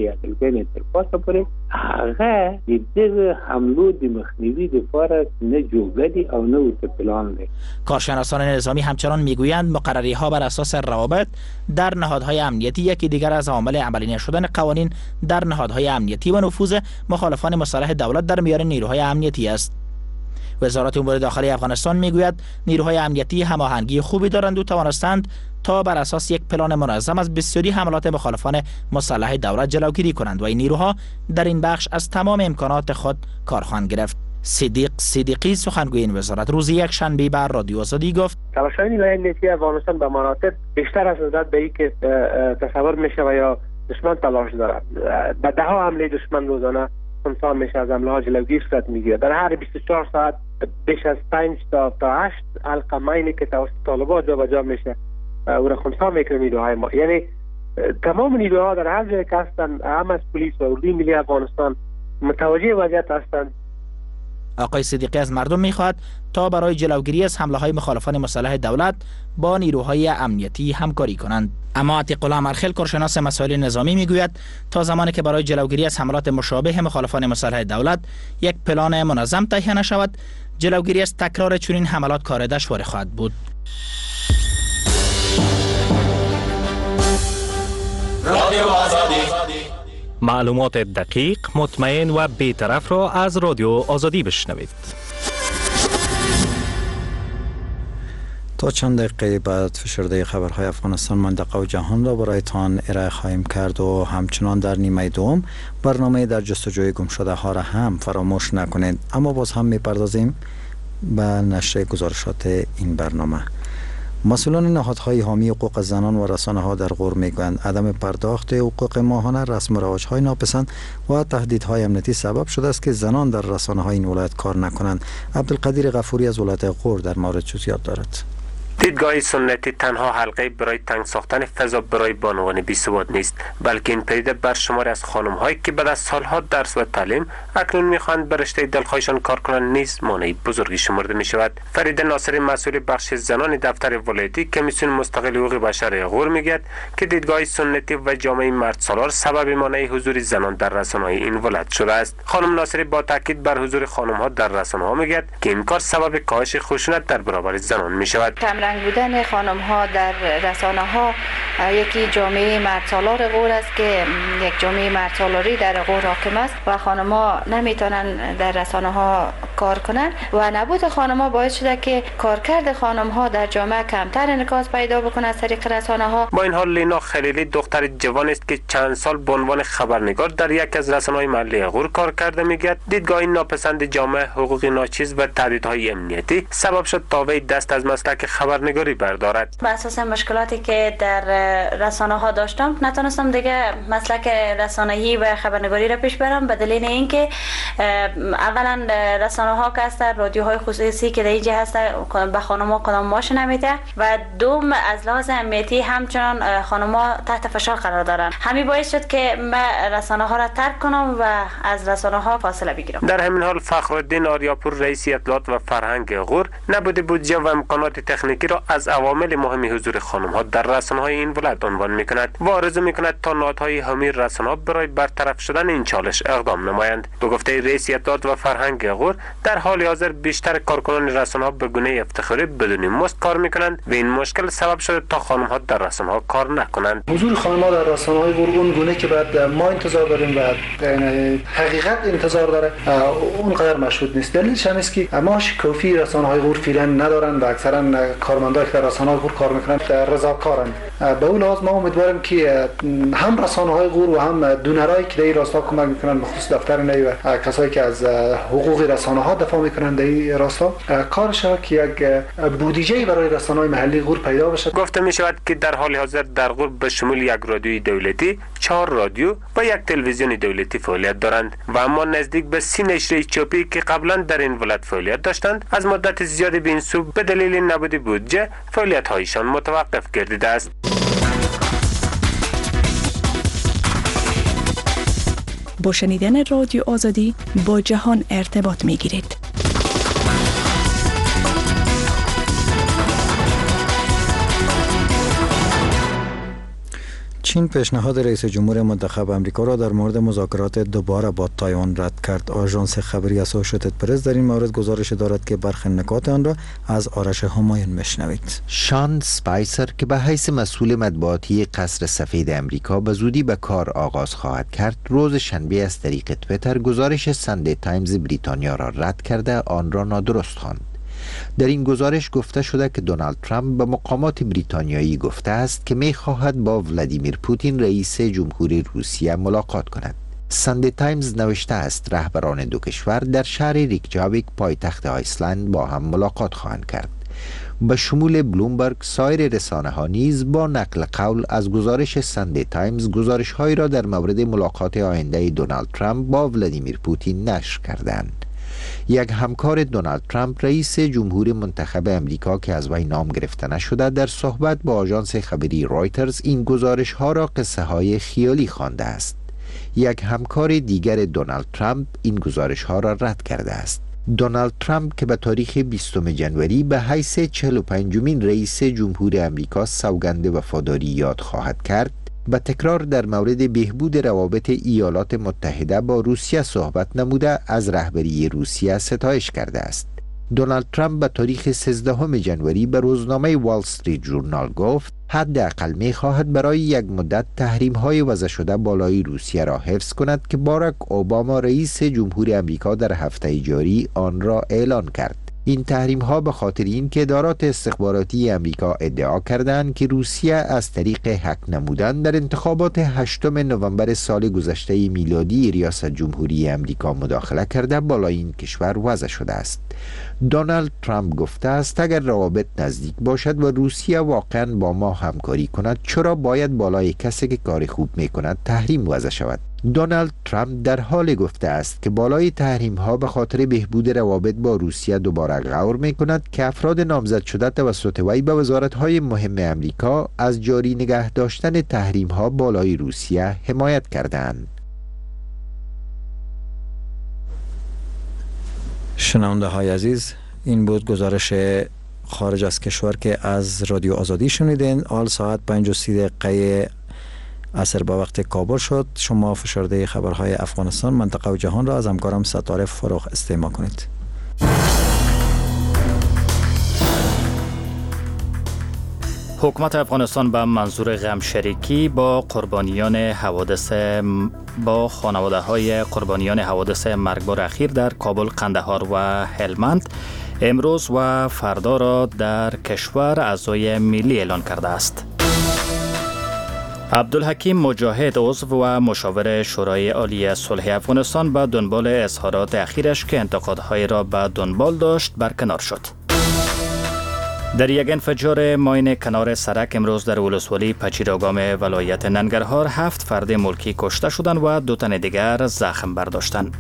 کارشناسان نظامی همچنان میگویند مقرری‌ها بر اساس روابط در نهادهای امنیتی یکی دیگر از عوامل عملی نشدن قوانین در نهادهای امنیتی و نفوذ مخالفان مصالح دولت در میان نیروهای امنیتی است. وزارت امور داخلی افغانستان میگوید نیروهای امنیتی هماهنگی خوبی دارند و توانستند تا بر اساس یک پلان منظم از بسیاری حملات مخالفان مصالح دولت جلوگیری کنند و این نیروها در این بخش از تمام امکانات خود کار خواهند گرفت. صدیقی سخنگوی این وزارت روز یکشنبه بر رادیو آزادی گفت تلاش‌های نیروهای امنیتی افغانستان به مراتب بیشتر از نسبت به اینکه تصور میشه و یا دشمن تلاش دارد. به ده ها حمله دشمن روزانه خنثی میشه، از حمله ها جلوگیری صورت میگیره. در هر 24 ساعت بیش از 5 تا 8 القمینی که توسط طالبان جابجا میشه او را خنثی میکنه نیروهای ما. یعنی تمام نیروها در هر جای که هستند، هم از پلیس و اردوی ملی افغانستان متوجه وضعیت هستند. آقای صدیقی از مردم میخواد تا برای جلوگیری از حمله های مخالفان مسلح دولت با نیروهای امنیتی همکاری کنند. اما عتیق الله مرخل، کارشناس مسائل نظامی، میگوید تا زمانی که برای جلوگیری از حملات مشابه مخالفان مسلح دولت یک پلان منظم تهیه نشود، جلوگیری از تکرار چنین حملات کار دشوار خواهد بود. رادیو آزادی، معلومات دقیق، مطمئن و بی‌طرف را از رادیو آزادی بشنوید. تا چند دقیقه بعد فشرده خبرهای افغانستان، منطقه و جهان را برایتان ارائه خواهیم کرد و همچنان در نیمه دوم برنامه در جستجوی گمشده ها را هم فراموش نکنید. اما باز هم می‌پردازیم به نشر گزارشات این برنامه. مسئولان نهادهای حامی حقوق زنان و رسانه‌ها در غور میگویند عدم پرداخت حقوق ماهانه، رسم و رواج‌های ناپسند و تهدیدهای امنیتی سبب شده است که زنان در رسانه‌های این ولایت کار نکنند. عبدالقدیر غفوری از ولایت غور در مورد جزئیات دارد. دیدگاه سنتی تنها حلقه برای تنگ ساختن فضا برای بانوان بی‌سواد نیست، بلکه این پدیده برشماری از خانم‌هایی که بعد از سالها درس و تعلیم اکنون می‌خواهند به رشته دلخواهشان کار کنند نیز مانع بزرگی شمرده می‌شود. فرید ناصری، مسئول بخش زنان دفتر ولایتی کمیسیون مستقل حقوق بشر غور میگوید که دیدگاه سنتی و جامعه مردسالار سبب مانع حضور زنان در رسانه‌های این ولایت شده است. خانم ناصری با تاکید بر حضور خانم‌ها در رسانه‌ها میگوید که این کار سبب کاهش خشونت در برابر زنان می‌شود. کمرنگ بودن خانم ها در رسانه ها یکی جامعه مردسالار غور است که یک جامعه مردسالاری در غور حاکم است و خانم ها نمیتونن در رسانه ها کار کنند و نبود خانم ها باعث شده که کارکرد خانم ها در جامعه کمتر انعکاس پیدا بکنه از طریق رسانه ها. با این حال لینا خلیلی دختر جوان است که چند سال به عنوان خبرنگار در یک از رسانه‌های محلی غور کار کرده میگوید دیدگاه ناپسند جامعه، حقوق ناچیز و تهدیدهای امنیتی سبب شد تا وی دست از مسلک خبرنگاری بردارد. بر اساس مشکلاتی که در رسانه ها داشتم نتونستم دیگه مسلک رسانه‌ای و خبرنگاری را پیش برم به دلیل اینکه اولا رسانه ها که هست، رادیوهای خصوصی که در اینجا هست به خانم‌ها کدام ماش نمیده و دوم از لحاظ امنیتی همچنان خانم‌ها تحت فشار قرار دارن. همین باعث شد که من رسانه ها را ترک کنم و از رسانه ها فاصله بگیرم. در همین حال فخرالدین آریاپور، رئیس اطلاعات و فرهنگ غور، نبود بودجه و امکانات تکنیکی را از عوامل مهم حضور خانم‌ها در رسانه‌های این ولایت عنوان می‌کند و آرزو می‌کند تا نهادهای حامی رسانه‌ها برای برطرف شدن این چالش اقدام نمایند. به گفته رئیس اطلاعات و فرهنگ غور، در حال حاضر بیشتر کارکنان رسانه‌ها به گونه افتخاری بدون مزد کار می‌کنند و این مشکل سبب شده تا خانم‌ها در رسانه‌ها کار نکنند. حضور خانم‌ها در رسانه‌های غور اون گونه که بعد ما انتظار داریم و حقیقت انتظار داره اونقدر مشهود نیست. دلیلش هم است که معاش کافی رسانه‌های غور فعلا ندارن و اکثرا کارمندان که در رسانه‌های غور کار می‌کنند رضاکارند. به اون لحاظ ما امیدواریم که هم رسانه‌های غور و هم دونرایی که در این راستا کمک می‌کنند، بخصوص دفتر نی و کسایی که از حقوق رسانه‌ها دفاع می‌کنند در این راستا کارش که یک بودجه برای رسانه‌های محلی غور پیدا بشه. گفته می‌شود که در حال حاضر در غور به شمول یک رادیوی دولتی، 4 رادیو و یک تلویزیون دولتی فعالیت دارند و اما نزدیک به 30 نشریه چاپی که قبلا در این ولایت فعالیت داشتند از مدت زیادی به این سو به دلیل نبود بودجه فعالیت‌هایشان متوقف گردیده است. با شنیدن رادیو آزادی با جهان ارتباط می‌گیرید. چین پیشنهاد رئیس جمهور منتخب آمریکا را در مورد مذاکرات دوباره با تایوان رد کرد. آژانس خبری اسوسییتد پرس در این مورد گزارش دارد که برخی نکات آن را از آرش همایون میشنوید. شان سپایسر که به حیث مسئول مطبوعاتی قصر سفید امریکا به زودی به کار آغاز خواهد کرد، روز شنبه از طریق توییتر گزارش ساندی تایمز بریتانیا را رد کرده آن را نادرست خواند. در این گزارش گفته شده که دونالد ترامپ به مقامات بریتانیایی گفته است که می خواهد با ولادیمیر پوتین رئیس جمهوری روسیه ملاقات کند. ساندی تایمز نوشته است رهبران دو کشور در شهر ریکجاویک پایتخت آیسلند با هم ملاقات خواهند کرد. به شمول بلومبرگ، سایر رسانه‌ها نیز با نقل قول از گزارش ساندی تایمز گزارش‌هایی را در مورد ملاقات آینده دونالد ترامپ با ولادیمیر پوتین نشر کردند. یک همکار دونالد ترامپ رئیس جمهور منتخب امریکا که از وی نام گرفته نشده در صحبت با آژانس خبری رایترز این گزارش ها را قصه های خیالی خوانده است. یک همکار دیگر دونالد ترامپ این گزارش ها را رد کرده است. دونالد ترامپ که به تاریخ 20 جنوری به حیث 45مین رئیس جمهور امریکا سوگند وفاداری یاد خواهد کرد، به تکرار در مورد بهبود روابط ایالات متحده با روسیه صحبت نموده از رهبری روسیه ستایش کرده است. دونالد ترامپ به تاریخ 13 جنوری به روزنامه وال استریت ژورنال گفت حداقل می‌خواهد برای یک مدت تحریم‌های وضع شده بالای روسیه را حفظ کند که باراک اوباما رئیس جمهور امریکا در هفته جاری آن را اعلان کرد. این تحریم‌ها به خاطر این که ادارات استخباراتی امریکا ادعا کردند که روسیه از طریق هک نمودن در انتخابات 8 نوامبر سال گذشته میلادی ریاست جمهوری امریکا مداخله کرده بالای این کشور وضع شده است. دونالد ترامپ گفته است اگر روابط نزدیک باشد و روسیه واقعا با ما همکاری کند چرا باید بالای کسی که کار خوب میکند تحریم وضع شود؟ دونالد ترامپ در حال گفته است که بالای تحریم ها به خاطر بهبود روابط با روسیه دوباره غور می کند که افراد نامزد شده توسط وی به وزارت های مهم امریکا از جاری نگه داشتن تحریم ها بالای روسیه حمایت کردند. شنونده های عزیز، این بود گزارش خارج از کشور که از رادیو آزادی شنیدین. آل ساعت 5:30 عصر به وقت کابل شد. شما فشرده خبرهای افغانستان، منطقه و جهان را از همکارم ستاره فروغ استماع کنید. حکومت افغانستان به منظور غم شریکی با خانواده های قربانیان حوادث مرگبار اخیر در کابل، قندهار و هلمند امروز و فردا را در کشور عزای ملی اعلان کرده است. عبدالحکیم مجاهد، عضو و مشاور شورای عالی صلح افغانستان، به دنبال اظهارات اخیرش که انتقادهای را به دنبال داشت برکنار شد. در یک انفجار ماین کنار سرک امروز در ولسوالی پچیراگام ولایت ننگرهار 7 فرد ملکی کشته شدند و 2 تن دیگر زخم برداشتند.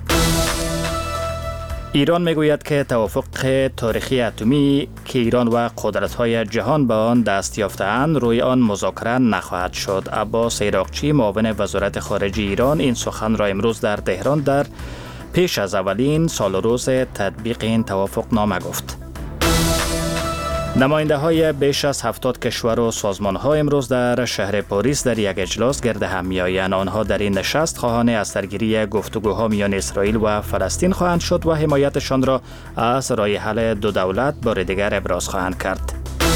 ایران میگوید که توافق تاریخی اتمی که ایران و قدرت‌های جهان به آن دست یافته‌اند روی آن مذاکره نخواهد شد. عباس عراقچی، معاون وزارت خارجه ایران، این سخن را امروز در تهران در پیش از اولین سال روز تطبیق این توافق نامه گفت. نماینده های بیش از 70 کشور و سازمان ها امروز در شهر پاریس در یک اجلاس گرد هم می آیند. آنها در این نشست خواهان از سرگیری گفتگوها میان اسرائیل و فلسطین خواهند شد و حمایتشان را از راه حل 2 دولت بار دیگر ابراز خواهند کرد.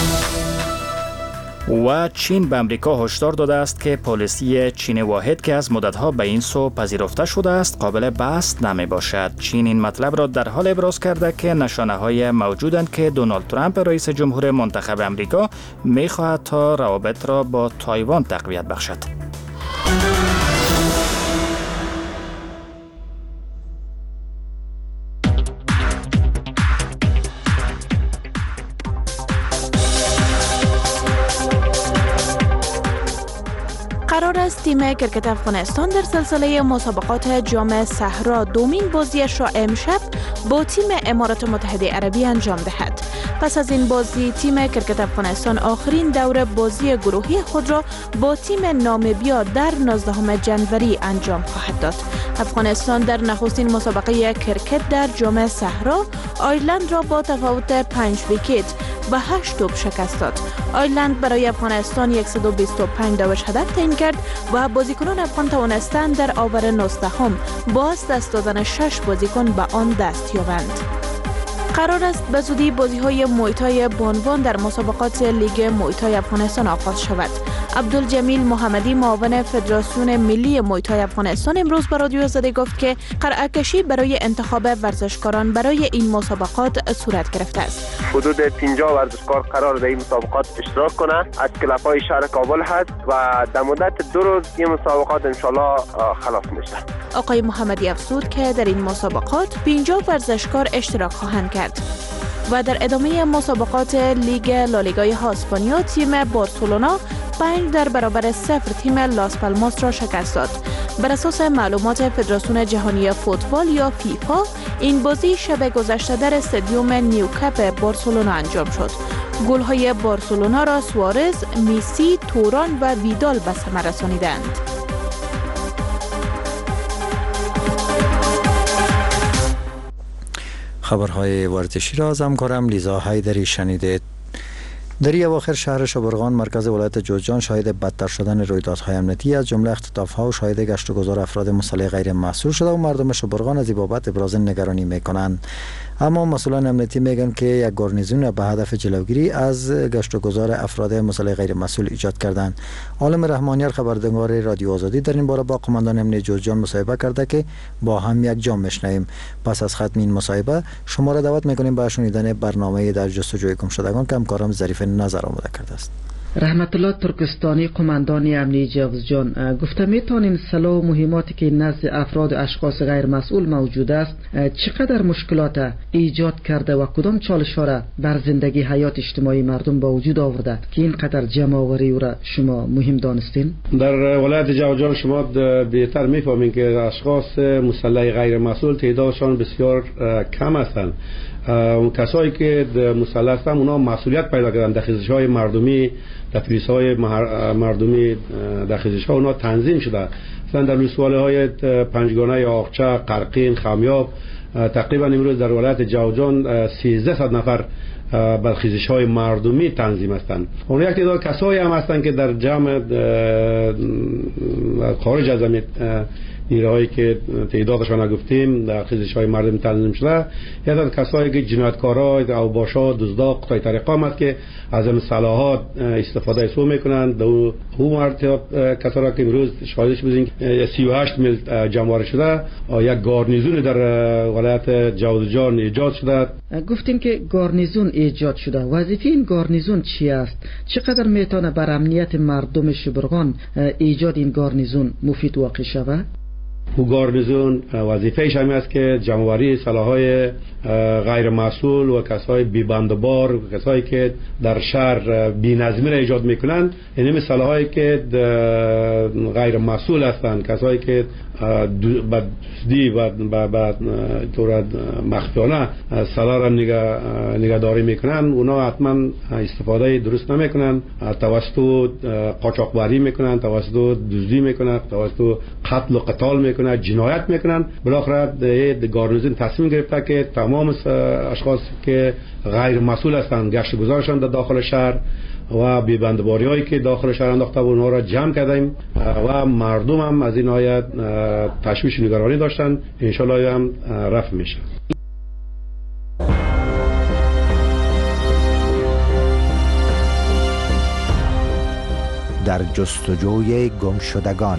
و چین به امریکا هشدار داده است که پالیسی چین واحد که از مدتها به این سو پذیرفته شده است قابل بحث نمی باشد. چین این مطلب را در حال ابراز کرده که نشانه های موجودند که دونالد ترامپ رئیس جمهور منتخب امریکا می خواهد تا روابط را با تایوان تقویت بخشد. قرار است تیم کرکت افغانستان در سلسله مسابقات جام صحرا دومین بازیش را امشب با تیم امارات متحده عربی انجام دهد. پس از این بازی تیم کرکت افغانستان آخرین دور بازی گروهی خود را با تیم نامیبیا در 19 جنوری انجام خواهد داد. افغانستان در نخستین مسابقه کرکت در جام صحرا آیرلند را با تفاوت 5 ویکت به 8 توپ شکست داد. آیرلند برای افغانستان 125 داوش هدف تعیین کرد و بازیکنان افغان توانستند در آور 19 با از دست دادن 6 بازیکن به آن دست یابند. قرار است به زودی بازی‌های مویتای بانوان در مسابقات لیگ مویتای افغانستان آغاز شود. عبدالجمیل محمدی، معاون فدراسیون ملی مویتای افغانستان، امروز به رادیو آزادی گفت که قرعه کشی برای انتخاب ورزشکاران برای این مسابقات صورت گرفته است. حدود 50 ورزشکار قرار در این مسابقات اشتراک کنند. از کلب‌های شهر کابل هست و در مدت 2 روز این مسابقات انشالله خلاص میشه. آقای محمدی افزود که در این مسابقات 50 ورزشکار اشتراک خواهند کرد. و در ادامه مسابقات لیگ لالیگای اسپانیا تیم بارسلونا 5 در برابر 0 تیم لاس پالماس را شکست داد. بر اساس معلومات فدراسیون جهانی فوتبال یا فیفا، این بازی شب گذشته در استادیوم نیوکپ بارسلونا انجام شد. گل‌های بارسلونا را سوارز، میسی، توران و ویدال به ثمر رسانیدند. خبرهای ورزشی را از همکارم لیزا حیدری شنیدید. در این اواخر شهر شبرغان مرکز ولایت جوزجان شاهد بدتر شدن رویدادهای امنیتی از جمله اختطاف‌ها و شاهد گشت و گذار افراد مسلح غیر مسئول شده و مردم شبرغان از این بابت ابراز نگرانی میکنند. اما مسئولان امنیتی میگن که یک گارنیزون به هدف جلوگیری از گشت و گذار افراد مسلح غیر مسئول ایجاد کردند. عالم رحمانیار خبرنگار رادیو آزادی در این باره با قماندان امنیت جوزجان مصاحبه کرده که با هم یک جام میشنویم. پس از ختم این مصاحبه شما را دعوت میکنیم به شنیدن برنامه در جستجوی گمشدگان که همکارم ظریف نظر آماده کرده است. رحمت الله ترکستانی قماندان امنیت جوزجان گفته میتونین صلاح و مهماتی که نزد افراد و اشخاص غیر مسئول موجود است چقدر مشکلات ایجاد کرده و کدام چالش‌ها را بر زندگی حیات اجتماعی مردم با وجود آورده که اینقدر جمع آوری او را شما مهم دانستین؟ در ولایت جوزجان شما بهتر میفهمین که اشخاص مسلح غیر مسئول تعدادشان بسیار کم هستند. اون کسایی که مسلح هستند اونا مسئولیت پیدا کردن در خیزش‌های مردمی، در پلیس‌های مردمی، در خیزش‌ها اونا تنظیم شده. مثلا در ولسوالی‌های پنجگانه، آقچه، قرقین، خمیاب تقریبا امروز در ولایت جوزجان 1300 نفر بر خیزش‌های مردمی تنظیم هستند. اون یک تعداد کسایی هم هستند که در جمع خارج از نیروهایی که تعدادشان نگفتیم در خیزش‌های مردم تنظیم شده، یا کسایی که جنایتکارا، اوباشا، دزدا، قطعی طریقا هست که از این صلاحات استفاده سو میکنند. او مرتب کسایی که امروز شاهدش بودیم 38 میل جمع‌آوری شده، یک گارنیزون در ولایت جوزجان ایجاد شده. گفتین که گارنیزون ایجاد شده. وظیفه این گارنیزون چی است؟ چقدر میتونه بر امنیت مردم شبرغان ایجاد این گارنیزون مفید واقع شود؟ او گارنیزون وظیفه‌اش همین است که جمع‌آوری سلاح‌های غیر مسئول و کسای بی بندبار و کسایی که در شهر بی‌نظمی را ایجاد میکنند، این سلاح‌هایی که غیر مسئول هستند، کسایی که دزدی و به طور مخفیانه سلاح را نگهداری میکنند، اونا حتما استفاده درست نمیکنند، توسط قاچاقبری میکنند، توسط دزدی میکنند، توسط قتل و قتال میکنند، جنایت میکنند. بالاخره گارنیزون تصمیم گرفته که تمام اشخاص که غیر مسئول هستند گشت و گذارشان در داخل شهر و بی‌بندباری هایی که داخل شهر انداخته بود اونها را جمع کردیم و مردم هم از این آیت تشویش نگرانی داشتن. انشالله هم رفع میشه. در جستجوی گمشدگان.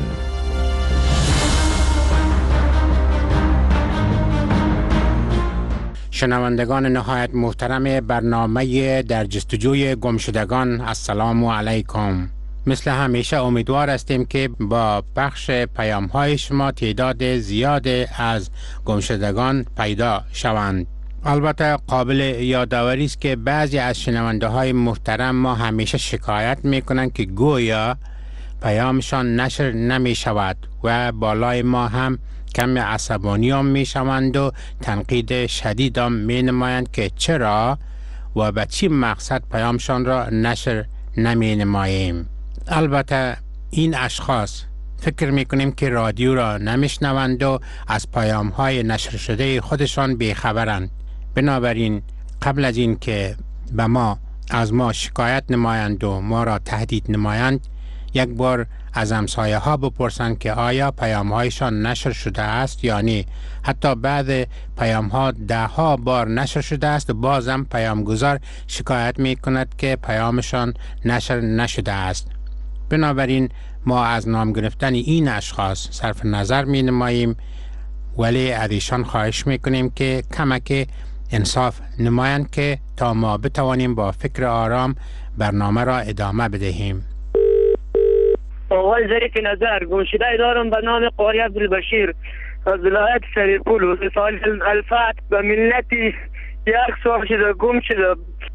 شنوندگان نهایت محترم برنامه در جستجوی گمشدگان، السلام علیکم. مثل همیشه امیدوار هستیم که با پخش پیام های شما تعداد زیاد از گمشدگان پیدا شوند. البته قابل یادآوری است که بعضی از شنونده های محترم ما همیشه شکایت میکنند که گویا پیامشان نشر نمی شود و بالای ما هم کم عصبانی هم می شوند و تنقید شدید هم می نمایند که چرا و به چی مقصد پیامشان را نشر نمی نماییم. البته این اشخاص فکر می کنیم که رادیو را نمیشنوند و از پیام های نشر شده خودشان بیخبرند. بنابراین قبل از این که به ما از ما شکایت نمایند و ما را تهدید نمایند، یک بار از همسایه ها بپرسند که آیا پیام هایشان نشر شده است یا نه. حتی بعد پیام ها 10 بار نشر شده است و بازم پیامگذار شکایت می کند که پیامشان نشر نشده است. بنابراین ما از نام گرفتن این اشخاص صرف نظر می نماییم، ولی از ایشان خواهش می کنیم که کمک انصاف نمایند که تا ما بتوانیم با فکر آرام برنامه را ادامه بدهیم. آقای ظریف نظر، گمشده دارم به نام قاری عبدالبشیر از ولایت سریپول. سال الفت به ملتی 1 سال شده گم شده.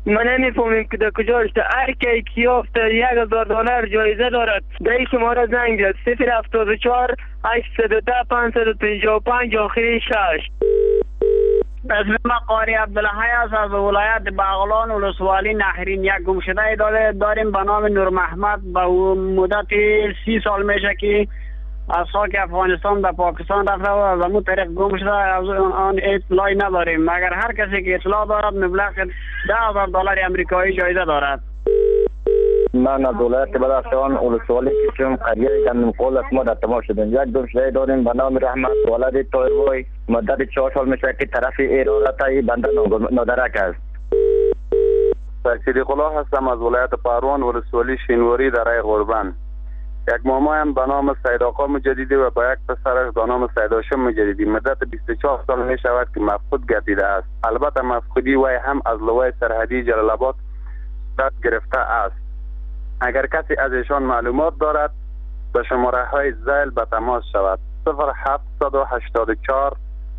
ما نمیفهمیم که در کجا اشته. هر کی یافت $1000 جایزه دارد. در این شماره زنگ زد 074 810 555 آخری 6. اسم ما قاری عبدالحی است از ولایت بغلان ولسوالی نهرین. یک گمشده داریم به نام نور محمد. به مدت 30 سال میشه که از خاک افغانستان به پاکستان رفته و از همون طریق گم شده. از آن اطلاعی نداریم، مگر هر کسی که اطلاع دارد مبلغ $10,000 امریکایی جایزه دارد. من از ولایت بدخشان ولسوالی کشم قریه کندم قول از ما در تماس شدیم. یک گمشده داریم به نام رحمت ولد طایروی. مدت 4 سال میشه که طرف ایران رفته بنده نادرک است. صدیق الله هستم از ولایت پروان ولسوالی شینواری در غربن. یک مامایم به نام سید آقا مجددی و با یک پسرش به نام سید هاشم مجددی مدت 24 سال می شود که مفقود گردیده است. البته مفقودی وی هم از لوای سرحدی جلال آباد دست گرفته است. اگر کسی از ایشان معلومات دارد به شماره های ذیل به تماس شود 0784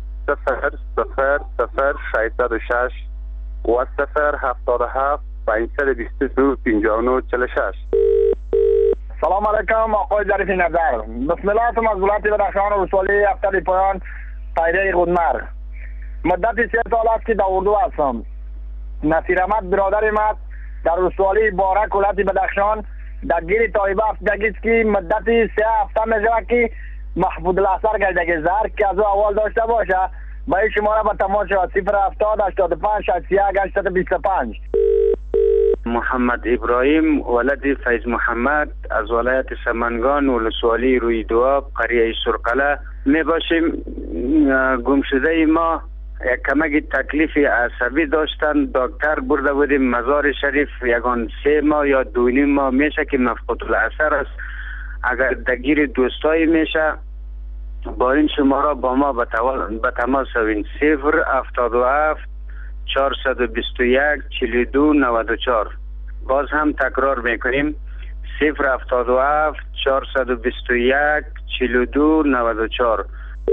0000606 و 077 522 5946. سلام علیکم آقای ظریف نظر. بسم الله از ولایت بدخشان ولسوالی هفته پایان پیره گودمر. مدت 3 سال است که در اردو هستم. نصیر احمد برادر ما در ولسوالی بارک ولایت بدخشان در گیر طایبه افتادگی است که مدت 3 هفته می‌شود که محمود الاثر گردگی زر که از او اول داشته باشه با این شماره به تماس شود 070 85 61 825. محمد ابراهیم ولد فیض محمد از ولایت سمنگان ولسوالی روی دواب قریه سرقله می باشیم. گمشده ما یک کمک تکلیف عصبی داشتن. دکتر برده بودیم مزار شریف یگان 3 ماه یا 2.5 ماه میشه که مفقود الاثر است. اگر دگیر دوستایی میشه با این شماره با ما به تماس شوین 077 421 42 94. باز هم تکرار میکنیم 077 421 42 94.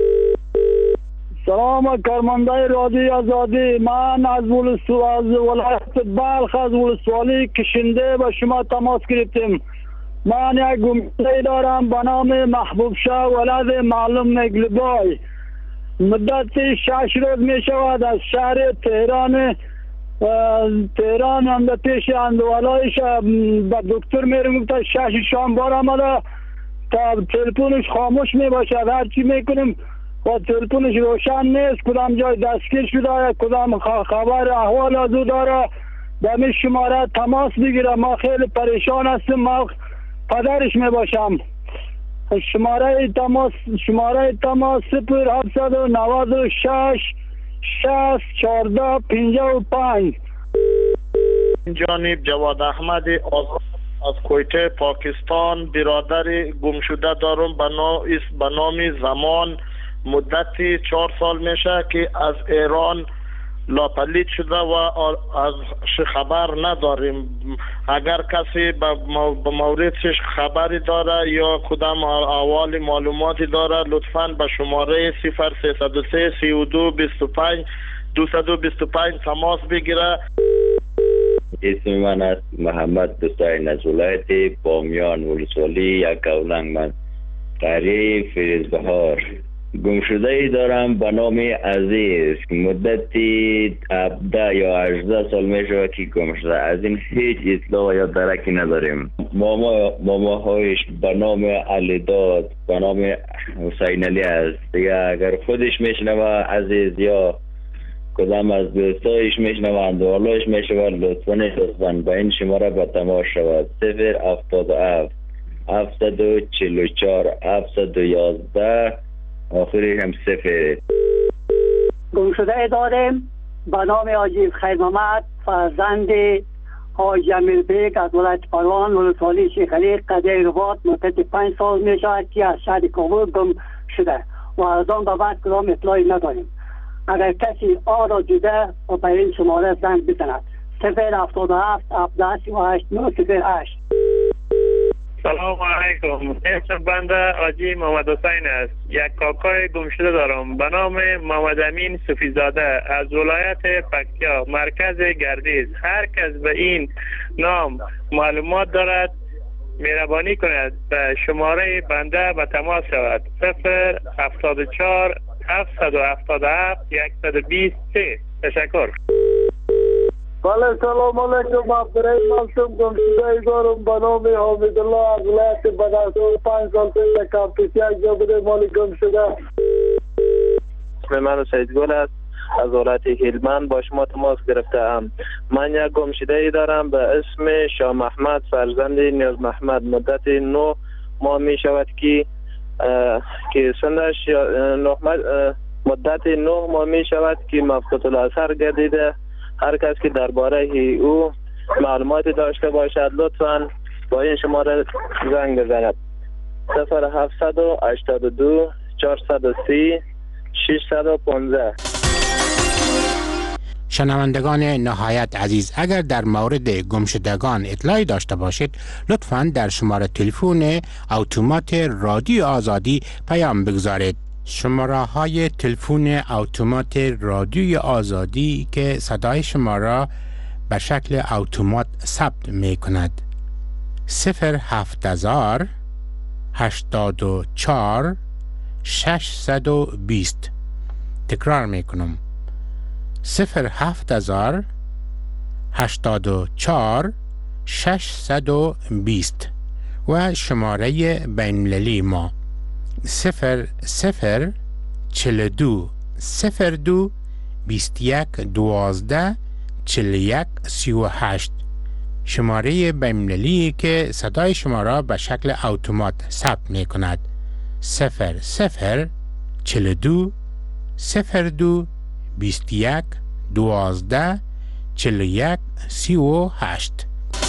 سلام کارمندای رادیو آزادی. من از ولایت بلخ از ولسوالی کشنده با شما تماس گرفتیم. من یک گمشده دارم به نام محبوب شاه ولد معلوم نگلبای. مدت 6 روز می شود از شهر تهران هم پیش اندوالایش به دکتر میرم گفت 6 شام بار آمده تا تلفنش خاموش می باشد. هرچی میکنیم و تلفنش روشن نیست. کدام جای دستگیر شده کدام خبر احوال از او داره به می شماره تماس بگیره. ما خیلی پریشان هستیم. ما پدرش می باشم. شماره تماس 0796 60 14 55. جانب جواد احمد از کویته پاکستان برادر گمشده دارم به نام زمان. مدتی 4 سال میشه که از ایران لاپلید شده و از خبر نداریم. اگر کسی به موردش خبری داره یا کدام احوال معلوماتی داره لطفاً به شماره 0303 32 25 225 تماس بگیره. اسم من است محمد دوستاین از ولایت بامیان ولسوالی یکاولنگ. من قریه فیروزبهار گمشده ای دارم به نام عزیز. مدتی 17 یا 18 سال می شود که گمشده. از این هیچ اطلاع یا درکی نداریم. ماماهایش به نام علی داد به نام حسین علی است. دیگه اگر خودش میشنوه عزیز یا کدام از دوستایش میشنوند و حالایش میشود لطفاً به این شماره به تماس شود 077 744 711 آخری هم 0. گمشده داریم به نام عجیب خیر محمد فرزند حاج جمیل بیگ از ولایت پروان ولسوالی شیخ علی قریه رباط. مدت 5 سال می شود که از شهر کابل گم شده و از آن به بعد کدام اطلاعی نداریم. اگر کسی آن را دیده و به این شماره زنگ بزند 077 17 38 908. سلام علیکم. اسم بنده حاجی محمد حسین است. یک کاکای گمشده دارم به نام محمد امین صوفیزاده از ولایت پکتیا مرکز گردیز. هر کس به این نام معلومات دارد مهربانی کند به شماره بنده به تماس شود. 074 777 123. تشکر. بله سلام علیکم. عبدالرحیم معصوم گمشده دارم به نام حمیدالله از ولایت بدخشان. 5 سال پیش کمپیس یک جا بوده مالی گمشده. اسم من سیدگل است از ولایت هلمند با شما تماس گرفتم. من یک گمشده ای دارم به اسم شاه محمد فرزند نیاز محمد. مدت 9 ماه می شود که سنش مدت 9 ماه می شود که مفقود الاثر گردیده. هر کس که درباره او معلوماتی داشته باشد لطفاً با این شماره زنگ بزند. 0782 430 615. شنوندگان نهایت عزیز، اگر در مورد گمشدگان اطلاعی داشته باشید لطفاً در شماره تلفن اتومات رادیو آزادی پیام بگذارید. شماره های تلفن اتومات رادیوی آزادی که صدای شما را به شکل اتومات ثبت می کند: 07000 84 620. تکرار می کنم: 07000 84 620 و شماره بین‌المللی ما 0042 02 21 12 41 38. شماره بین‌المللی که صدای شما را به شکل اتومات ثبت می کند: 0042 02 21 12 41 38.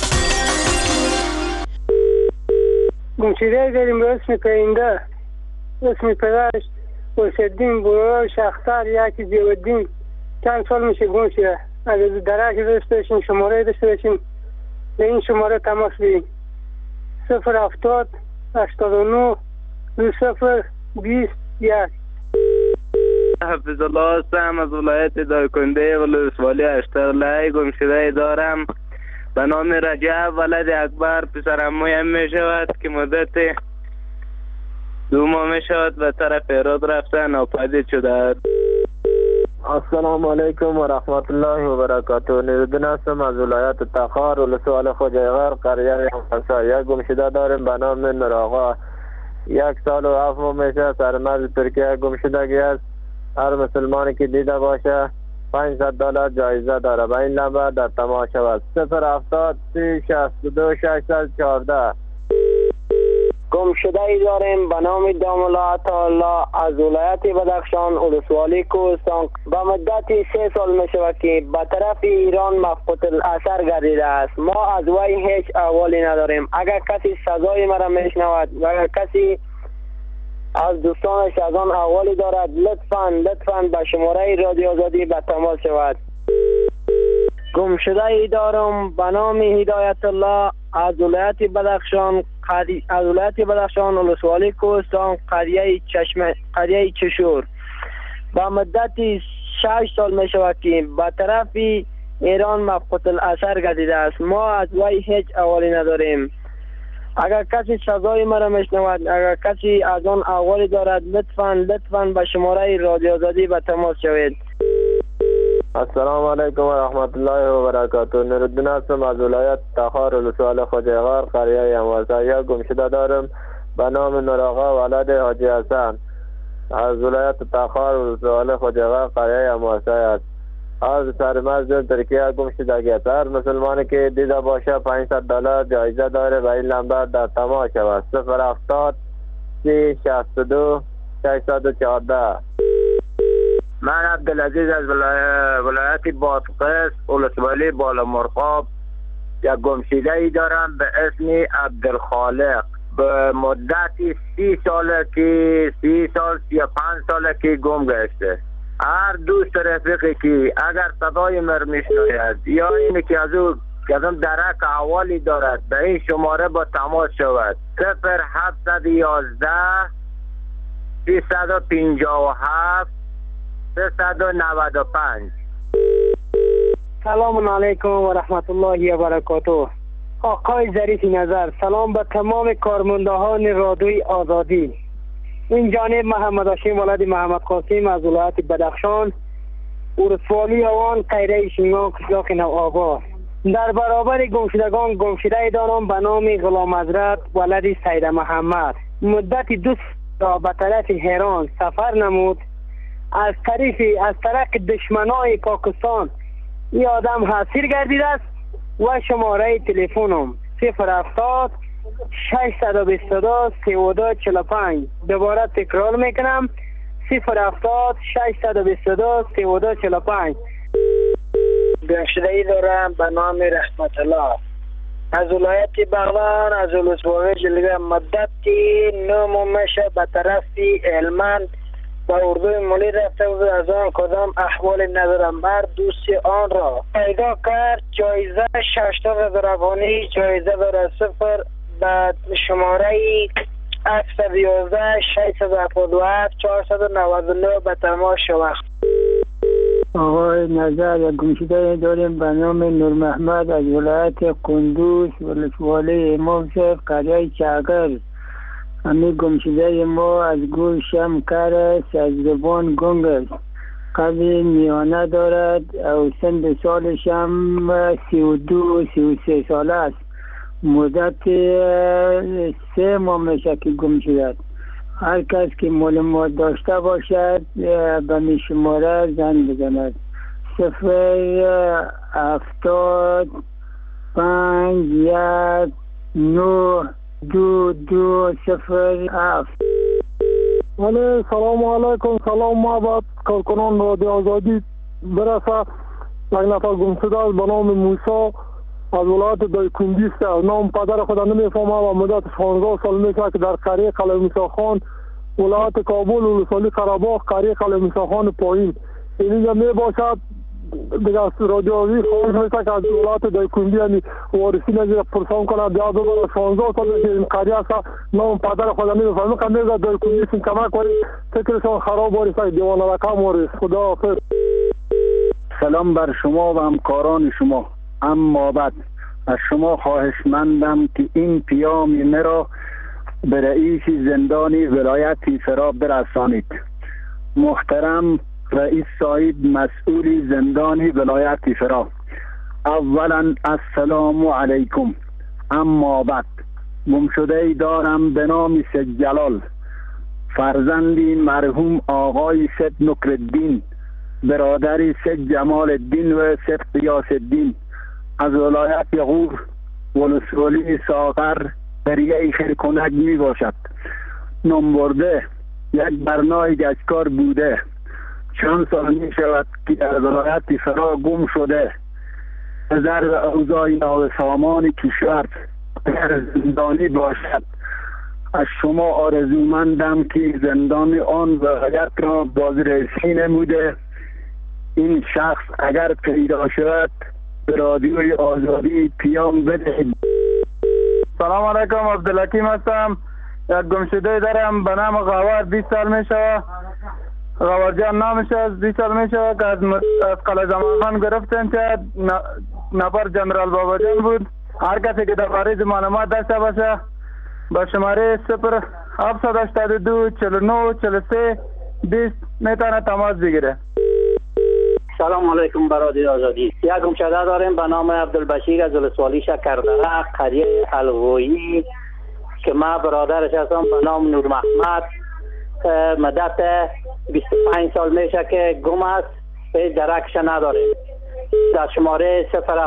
گمشده داریم به اسم پرنده. اسم پدرش حسین بورا شخصر یکی زیودین. چند سال میشه گم شده. اگر درک داشته باشیم شماره داشته باشیم به این شماره تماس بگیریم: 070 89 20 21. حفظ الله هستم از ولایت دایکنده ولسوالی اشترلای. گمشده دارم به نام رجب ولد اکبر. پسرعمویم می شود که مدت 2 ماه می شود به طرف ایراد رفته ناپدید شده است. السلام علیکم و رحمت الله و برکاته. نوردین هستم از ولایت تخار ولسوالی خوجایغر قریه همسا. یک گمشده داریم به نام نور آقا. 1 سال و 7 ماه میشه سرمرز ترکیه گمشدگی است. هر مسلمانی که دیده باشه $500 جایزه داره. به این نمبر در تماس شود: 070 362 614. گمشده ای داریم به نام داملا عطاالله از ولایت بدخشان ولسوالی کوهستان. با مدت 3 سال می شود که به طرف ایران مفقود الاثر گردیده است. ما از وی هیچ احوالی نداریم. اگر کسی صدای مرا میشنود و اگر کسی از دوستانش از آن احوالی دارد لطفاً به شماره رادیو آزادی به تماس شود. گمشده ای دارم به نام هدایت الله از ولایت بدخشان ولسوالی کوهستان قریه چشور. با مدت 6 سال می شود که به طرف ایران مفقود الاثر گردیده است. ما از وی هیچ احوالی نداریم. اگر کسی صدای مرا میشنود، اگر کسی از آن احوالی دارد لطفاً به شماره رادیو آزادی به تماس شوید. السلام علیکم و رحمت الله و برکاته. نوردین هستم از ولایت تخار ولسوالی خوجایغر قریه هموسا. یک گمشده دارم به نام نور آقا ولد حاجی حسن از ولایت تخار ولسوالی خوجایغر قریه هموسا است. از سرمرز ترکیه گمشدگی است. هر مسلمانی که دیده باشه $500 جایزه داره. به این نمبر در تماس شود: 070 362 614. من عبدالعزیز از ولایت بادغیس ولسوالی بالامرغاب. یک گمشده ای دارم به اسم عبدالخالق. به مدت 30 سال 35 سال که گم گشته. هر دوست رفیقی که اگر صدای مر میشنوید یا اینی که از او کدام درک احوالی دارد به این شماره با تماس شود 0711 357 395. سلام علیکم و رحمت الله و برکاته. آقای ظریف نظر، سلام به تمام کارمندان رادیوی آزادی. این جانب محمد هاشم ولد محمد قاسم از ولایت بدخشان، ولسوالی آوان قیره شینگان قشلاق نوآباد. در برابر گمشدگان گمشده دارم به نام غلام حضرت ولد سید محمد. مدت 2 سال به طرف ایران سفر نمود. از طرف دشمنای پاکستان این آدم حاصل گردیده است و شماره تلفنم 070 622 3245. دوباره تکرار میکنم 070 622 3245. گمشده‌ای دارم به نام رحمت الله از ولایت بغلان از ولسوالی جلگه. مدتی 9 ماه میشه به طرف هلمند و اردوی ملی رفته بود. از آن کدام احوال ندارم. بر دوست آن را پیدا کرد. جایزه 60,000 افغانی جایزه داره. 0 به شماره 711 677 499 به تماس شود. آقای نظر یک گمشده داریم به نام نور محمد از ولایت کندوز ولسوالی امام صاحب قریه چاگر. همین گمشده ما از گل شم کرست از زبان گنگ است. قبل میانه دارد او سن سالش هم 32-33 ساله است. مدت 3 ماه میشه که گم شده. هر کس که معلومات داشته باشد به می شماره زنگ بزند 075192207. ولی سلام علیکم. سلام ما بعد کارکنان رادیو آزادی برسه. یک نفر گمشده است به نام موسی از ولایت دایکنی است. نام پدر خود نمیفهمم و مدت 16 سال میشه که در قریه قلعه موسی خان ولایت کابل ولسوالی قره‌باغ قریه قلعه موسی خان پایین اینجا می باشد. دیگه از رادیویی خواهش میشه که از ولایت دایکنی یعنی وارثین از پرسان کنه بیا ببر 16 سال که این قریه است. نام پدر خود نمیفهمم که میگه دایکنی سین کمک کنید فکرشون خراب وارث دیوانه رقم وارث. خدا حافظ. سلام بر شما و همکاران شما. اما بعد از شما خواهشمندم که این پیام مرا به رئیس زندانی ولایت فرا برسانید. محترم رئیس صاحب مسئول زندانی ولایت فرا، اولا السلام علیکم. اما بعد گمشده دارم به نام سید جلال فرزندی مرحوم آقای سید نکرالدین برادری سید جمال الدین و سید قیاس الدین از ولایت یغور ولسوالی ساغر قریه خیرکنک می باشد. نمبرده یک برنامه گشتکار بوده. چند سال می شود که در ولایت فرا گم شده. نظر اوضاع ناسامان کشور اگر زندانی باشد از شما آرزومندم که زندان آن ولایت را بازرسی نموده این شخص اگر پیدا شود به رادیوی آزادی پیام بدهید. سلام علیکم. عبدالحکیم هستم. یک گمشده دارم به نام غاور. 20 سال میشه. غاور جان نامش از 20 سال میشه که از قلعه زمان خان گرفتن که نفر جنرال بابا جان بود. هر کسی که درباره معلومات داشته باشه با شماره 0782 49 43 20 میتونه تماس بگیره. سلام علیکم برادر آزادی. یک گمشده داریم به نام عبدالبشیر از ولسوالی شکردره قریه الغویی که ما برادرش هستم به نام نور محمد. مدت 25 سال میشه که گم است. درکش نداریم. در شماره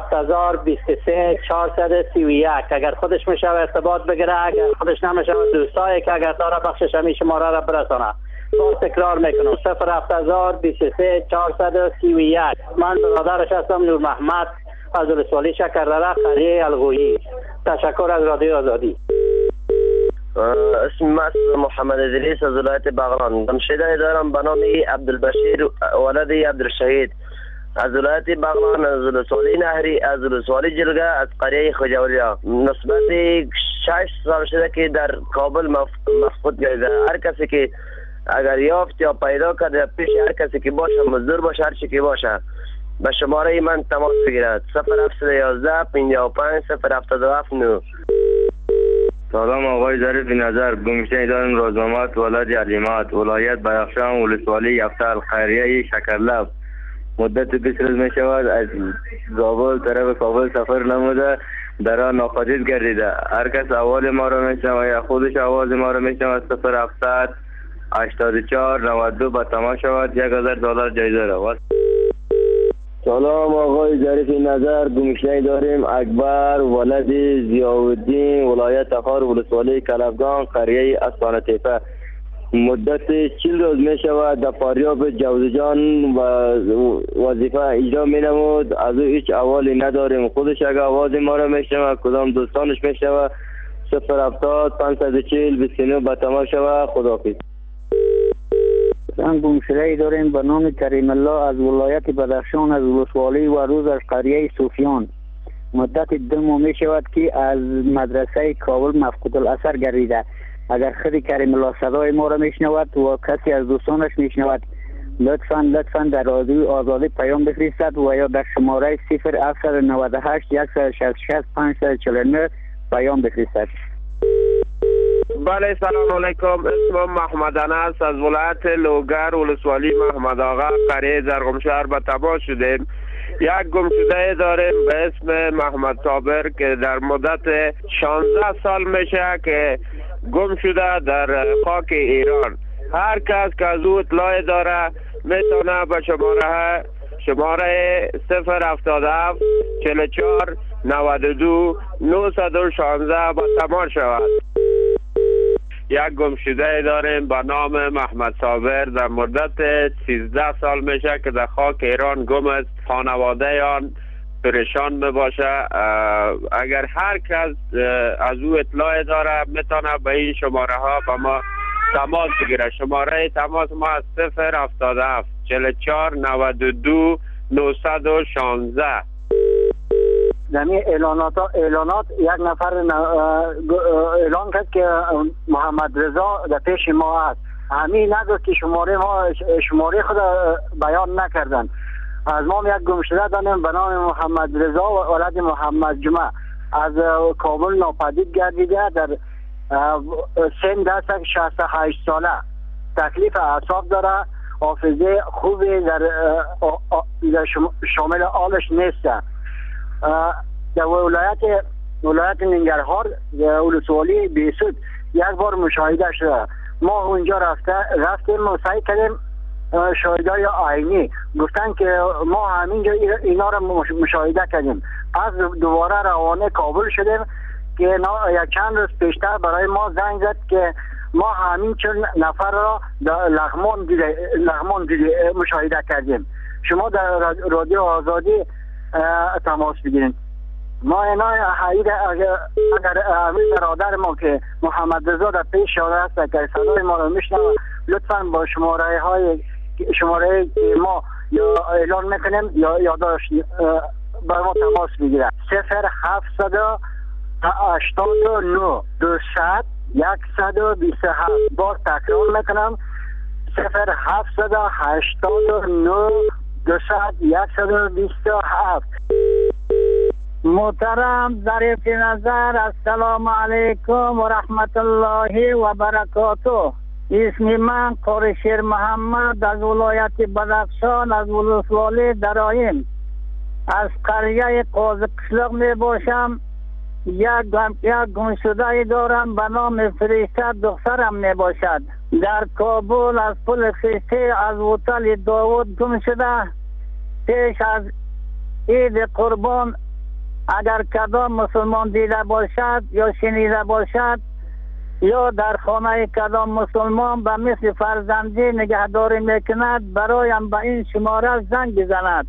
07023 431 اگر خودش میشه ارتباط بگیره، اگر خودش نمیشه دوستایی که اگر داره بخشش همین شماره را برسانه. باز تکرار میکنم 07023 431. من برادرش هستم نور محمد از ولسوالی شکردره قریه الغویی. تشکر از رادیو آزادی. اسم محمد ادریس از ولایت بغلان. گمشده دارم به نام عبدالبشیر ولد عبدالشهید از ولایت بغلان، از ولسوالی نهری، از ولسوالی جلگه، از قریه خجاوریا. نسبت 6 سال شده که در کابل مفقود گردیده. هر کسی که اگر یافت یا پیدا کرده پیش هر کسی که باشه، مزدور باشه، هر چی که باشه، به شماره من تماس بگیرد. 0711 55 077 9. سلام آقای ظریف نظر، گمشده اداره روزنامات ولایت علیمات، ولایت بدخشان، ولسوالی یفتل، خیریه شکرلب. مدت 20 روز می شود از زابل طرف کابل سفر نموده، در آن ناپدید گردیده. هر کس احوال ما را می شنود یا خودش آواز ما را می شنود 0700 84 92 به تماس شود. $1000 جایزه را. سلام آقای ظریف نظر، گمشده داریم اکبر ولد ضیاءالدین، ولایت تخار، ولسوالی کلفگان، قریه اسپانه تیپه. مدت 40 روز می شود در فاریاب جوزجان و وظیفه اجرا می نمود. از او هیچ احوالی نداریم. خودش اگر آواز ما را می شود، کدام دوستانش می شود 070 540 29 به تماس شود. خداحافظ. زن گمشده داریم به نام کریم الله از ولایت بدخشان، از ولسوالی و روز از قریه صوفیان. مدت 2 ماه می شود که از مدرسه کابل مفقود الاثر گردیده. اگر خود کریم الله صدای ما را میشنود و کسی از دوستانش میشنود، لطفاً در رادیو آزادی پیام بفرستد و یا در شماره 0798 166 549 پیام بفرستد. بله سلام علیکم، اسمم محمد انس از ولایت لوگر، ولسوالی محمد آقا، قریه زرغمشهر به تماس شدیم. یک گمشده داریم به اسم محمد صابر که در مدت 16 سال میشه که گم شده در خاک ایران. هر کس که از او اطلاع داره میتونه به شماره 077 44 92 916 با تماس شود. یک گمشده داریم به نام محمد صابر، در مدت 13 سال میشه که در خاک ایران گم است. خانواده آن پریشان میباشه. اگر هر کس از او اطلاع داره میتونه به این شماره ها با ما تماس بگیره. شماره تماس ما از 077 44 92 916. زمین اعلانات یک نفر اعلان کرد که محمد رضا در پیش ما است. همین نگو که شماره خود بیان نکردن. از ما یک گمشده داریم به نام محمد رضا و ولد محمد جمعه، از کابل ناپدید گردیده. در سن دست 68 ساله، تکلیف اعصاب داره، حافظه خوبی در شامل آلش نیست. در ولایت ننگرهار ولسوالی بیسود یک بار مشاهده شده. ما اونجا رفتیم و سعی کردیم شاهدای آینی گفتن که ما همینجا اینا را مشاهده کردیم. پس دوباره روانه کابل شدیم که یک چند روز پیشتر برای ما زنگ زد که ما همین 40 نفر را در لغمان دیده مشاهده کردیم. شما در رادیو آزادی تماس بگیرید. ما اینا اگر همین برادر ما که محمد رضا در پیش شده است که صدای ما را میشنوه، لطفاً با شماره ما یا اعلان میکنیم یا یادداشت بر ما تماس بگیرد. 0789 200 127. بار تکرار میکنم 0789 200 127. محترم ظریف نظر، السلام علیکم و رحمت الله و برکاته. اسم من قریشیر محمد از ولایت بدخشان، از ولسوالی درایم، از قریه قاضی قشلق می باشم. یک گمشده دارم به نام فریشته، دخترم می باشد. در کابل از پل خیسته از هتل داوود گم شده. پیش از عید قربان اگر کدام مسلمان دیده باشد یا شنیده باشد یا در خانه کدام مسلمان به مثل فرزندی نگهداری میکند، برایم به این شماره زنگ بزند.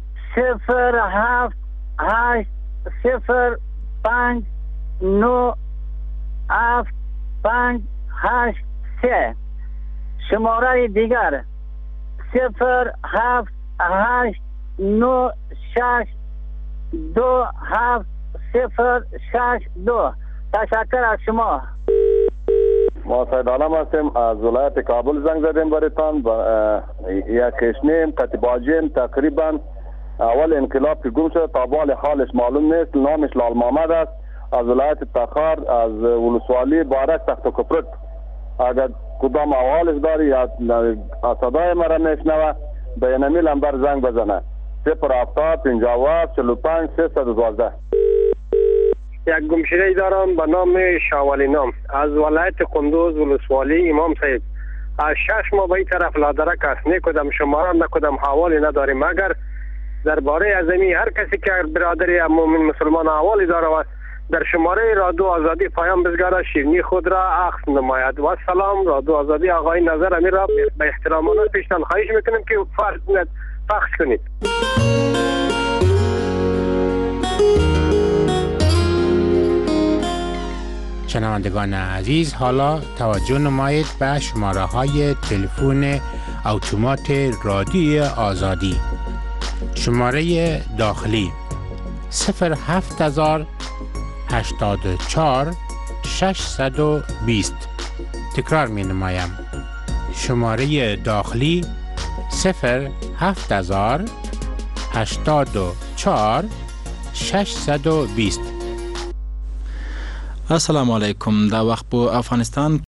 078059758 شماره دیگر 078059758 9627062. تشکر از شما. ما سید عالم هستیم از ولایت کابل زنگ زدیم برایتان. یک کشنیم کتیباجیم تقریبا اول انقلاب که گم شد تا بال حالش معلوم نیست. نامش لال محمد است از ولایت تخار از ولسوالی بارک تخت کپرک. اگر کدام احوالش داری یا صدای مرا میشنوه به اینمی لمبر زنگ بزنه 070 57 45 312. یک گمشده دارم به نام شاولی نام از ولایت قندوز ولسوالی امام صاحب. از 6 ماه به این طرف لادرک است. نه کدام شماره نه کدام حوالی نداریم. مگر درباره ازمی هر کسی که برادری مومن مسلمان حوالی داره در شماره رادیو آزادی پیام بزگاره شیرینی خود را اخذ نماید. و سلام رادیو آزادی. آقای نظر امیر را به احترامانه پیشتان خواهش میکنیم که پخش کنید. شنوندگان عزیز، حالا توجه نمایید به شماره های تلفن اتومات رادیو آزادی. شماره داخلی 07084 620. تکرار می نمایم. شماره داخلی 07084 620. السلام علیکم. دا وخت په افغانستان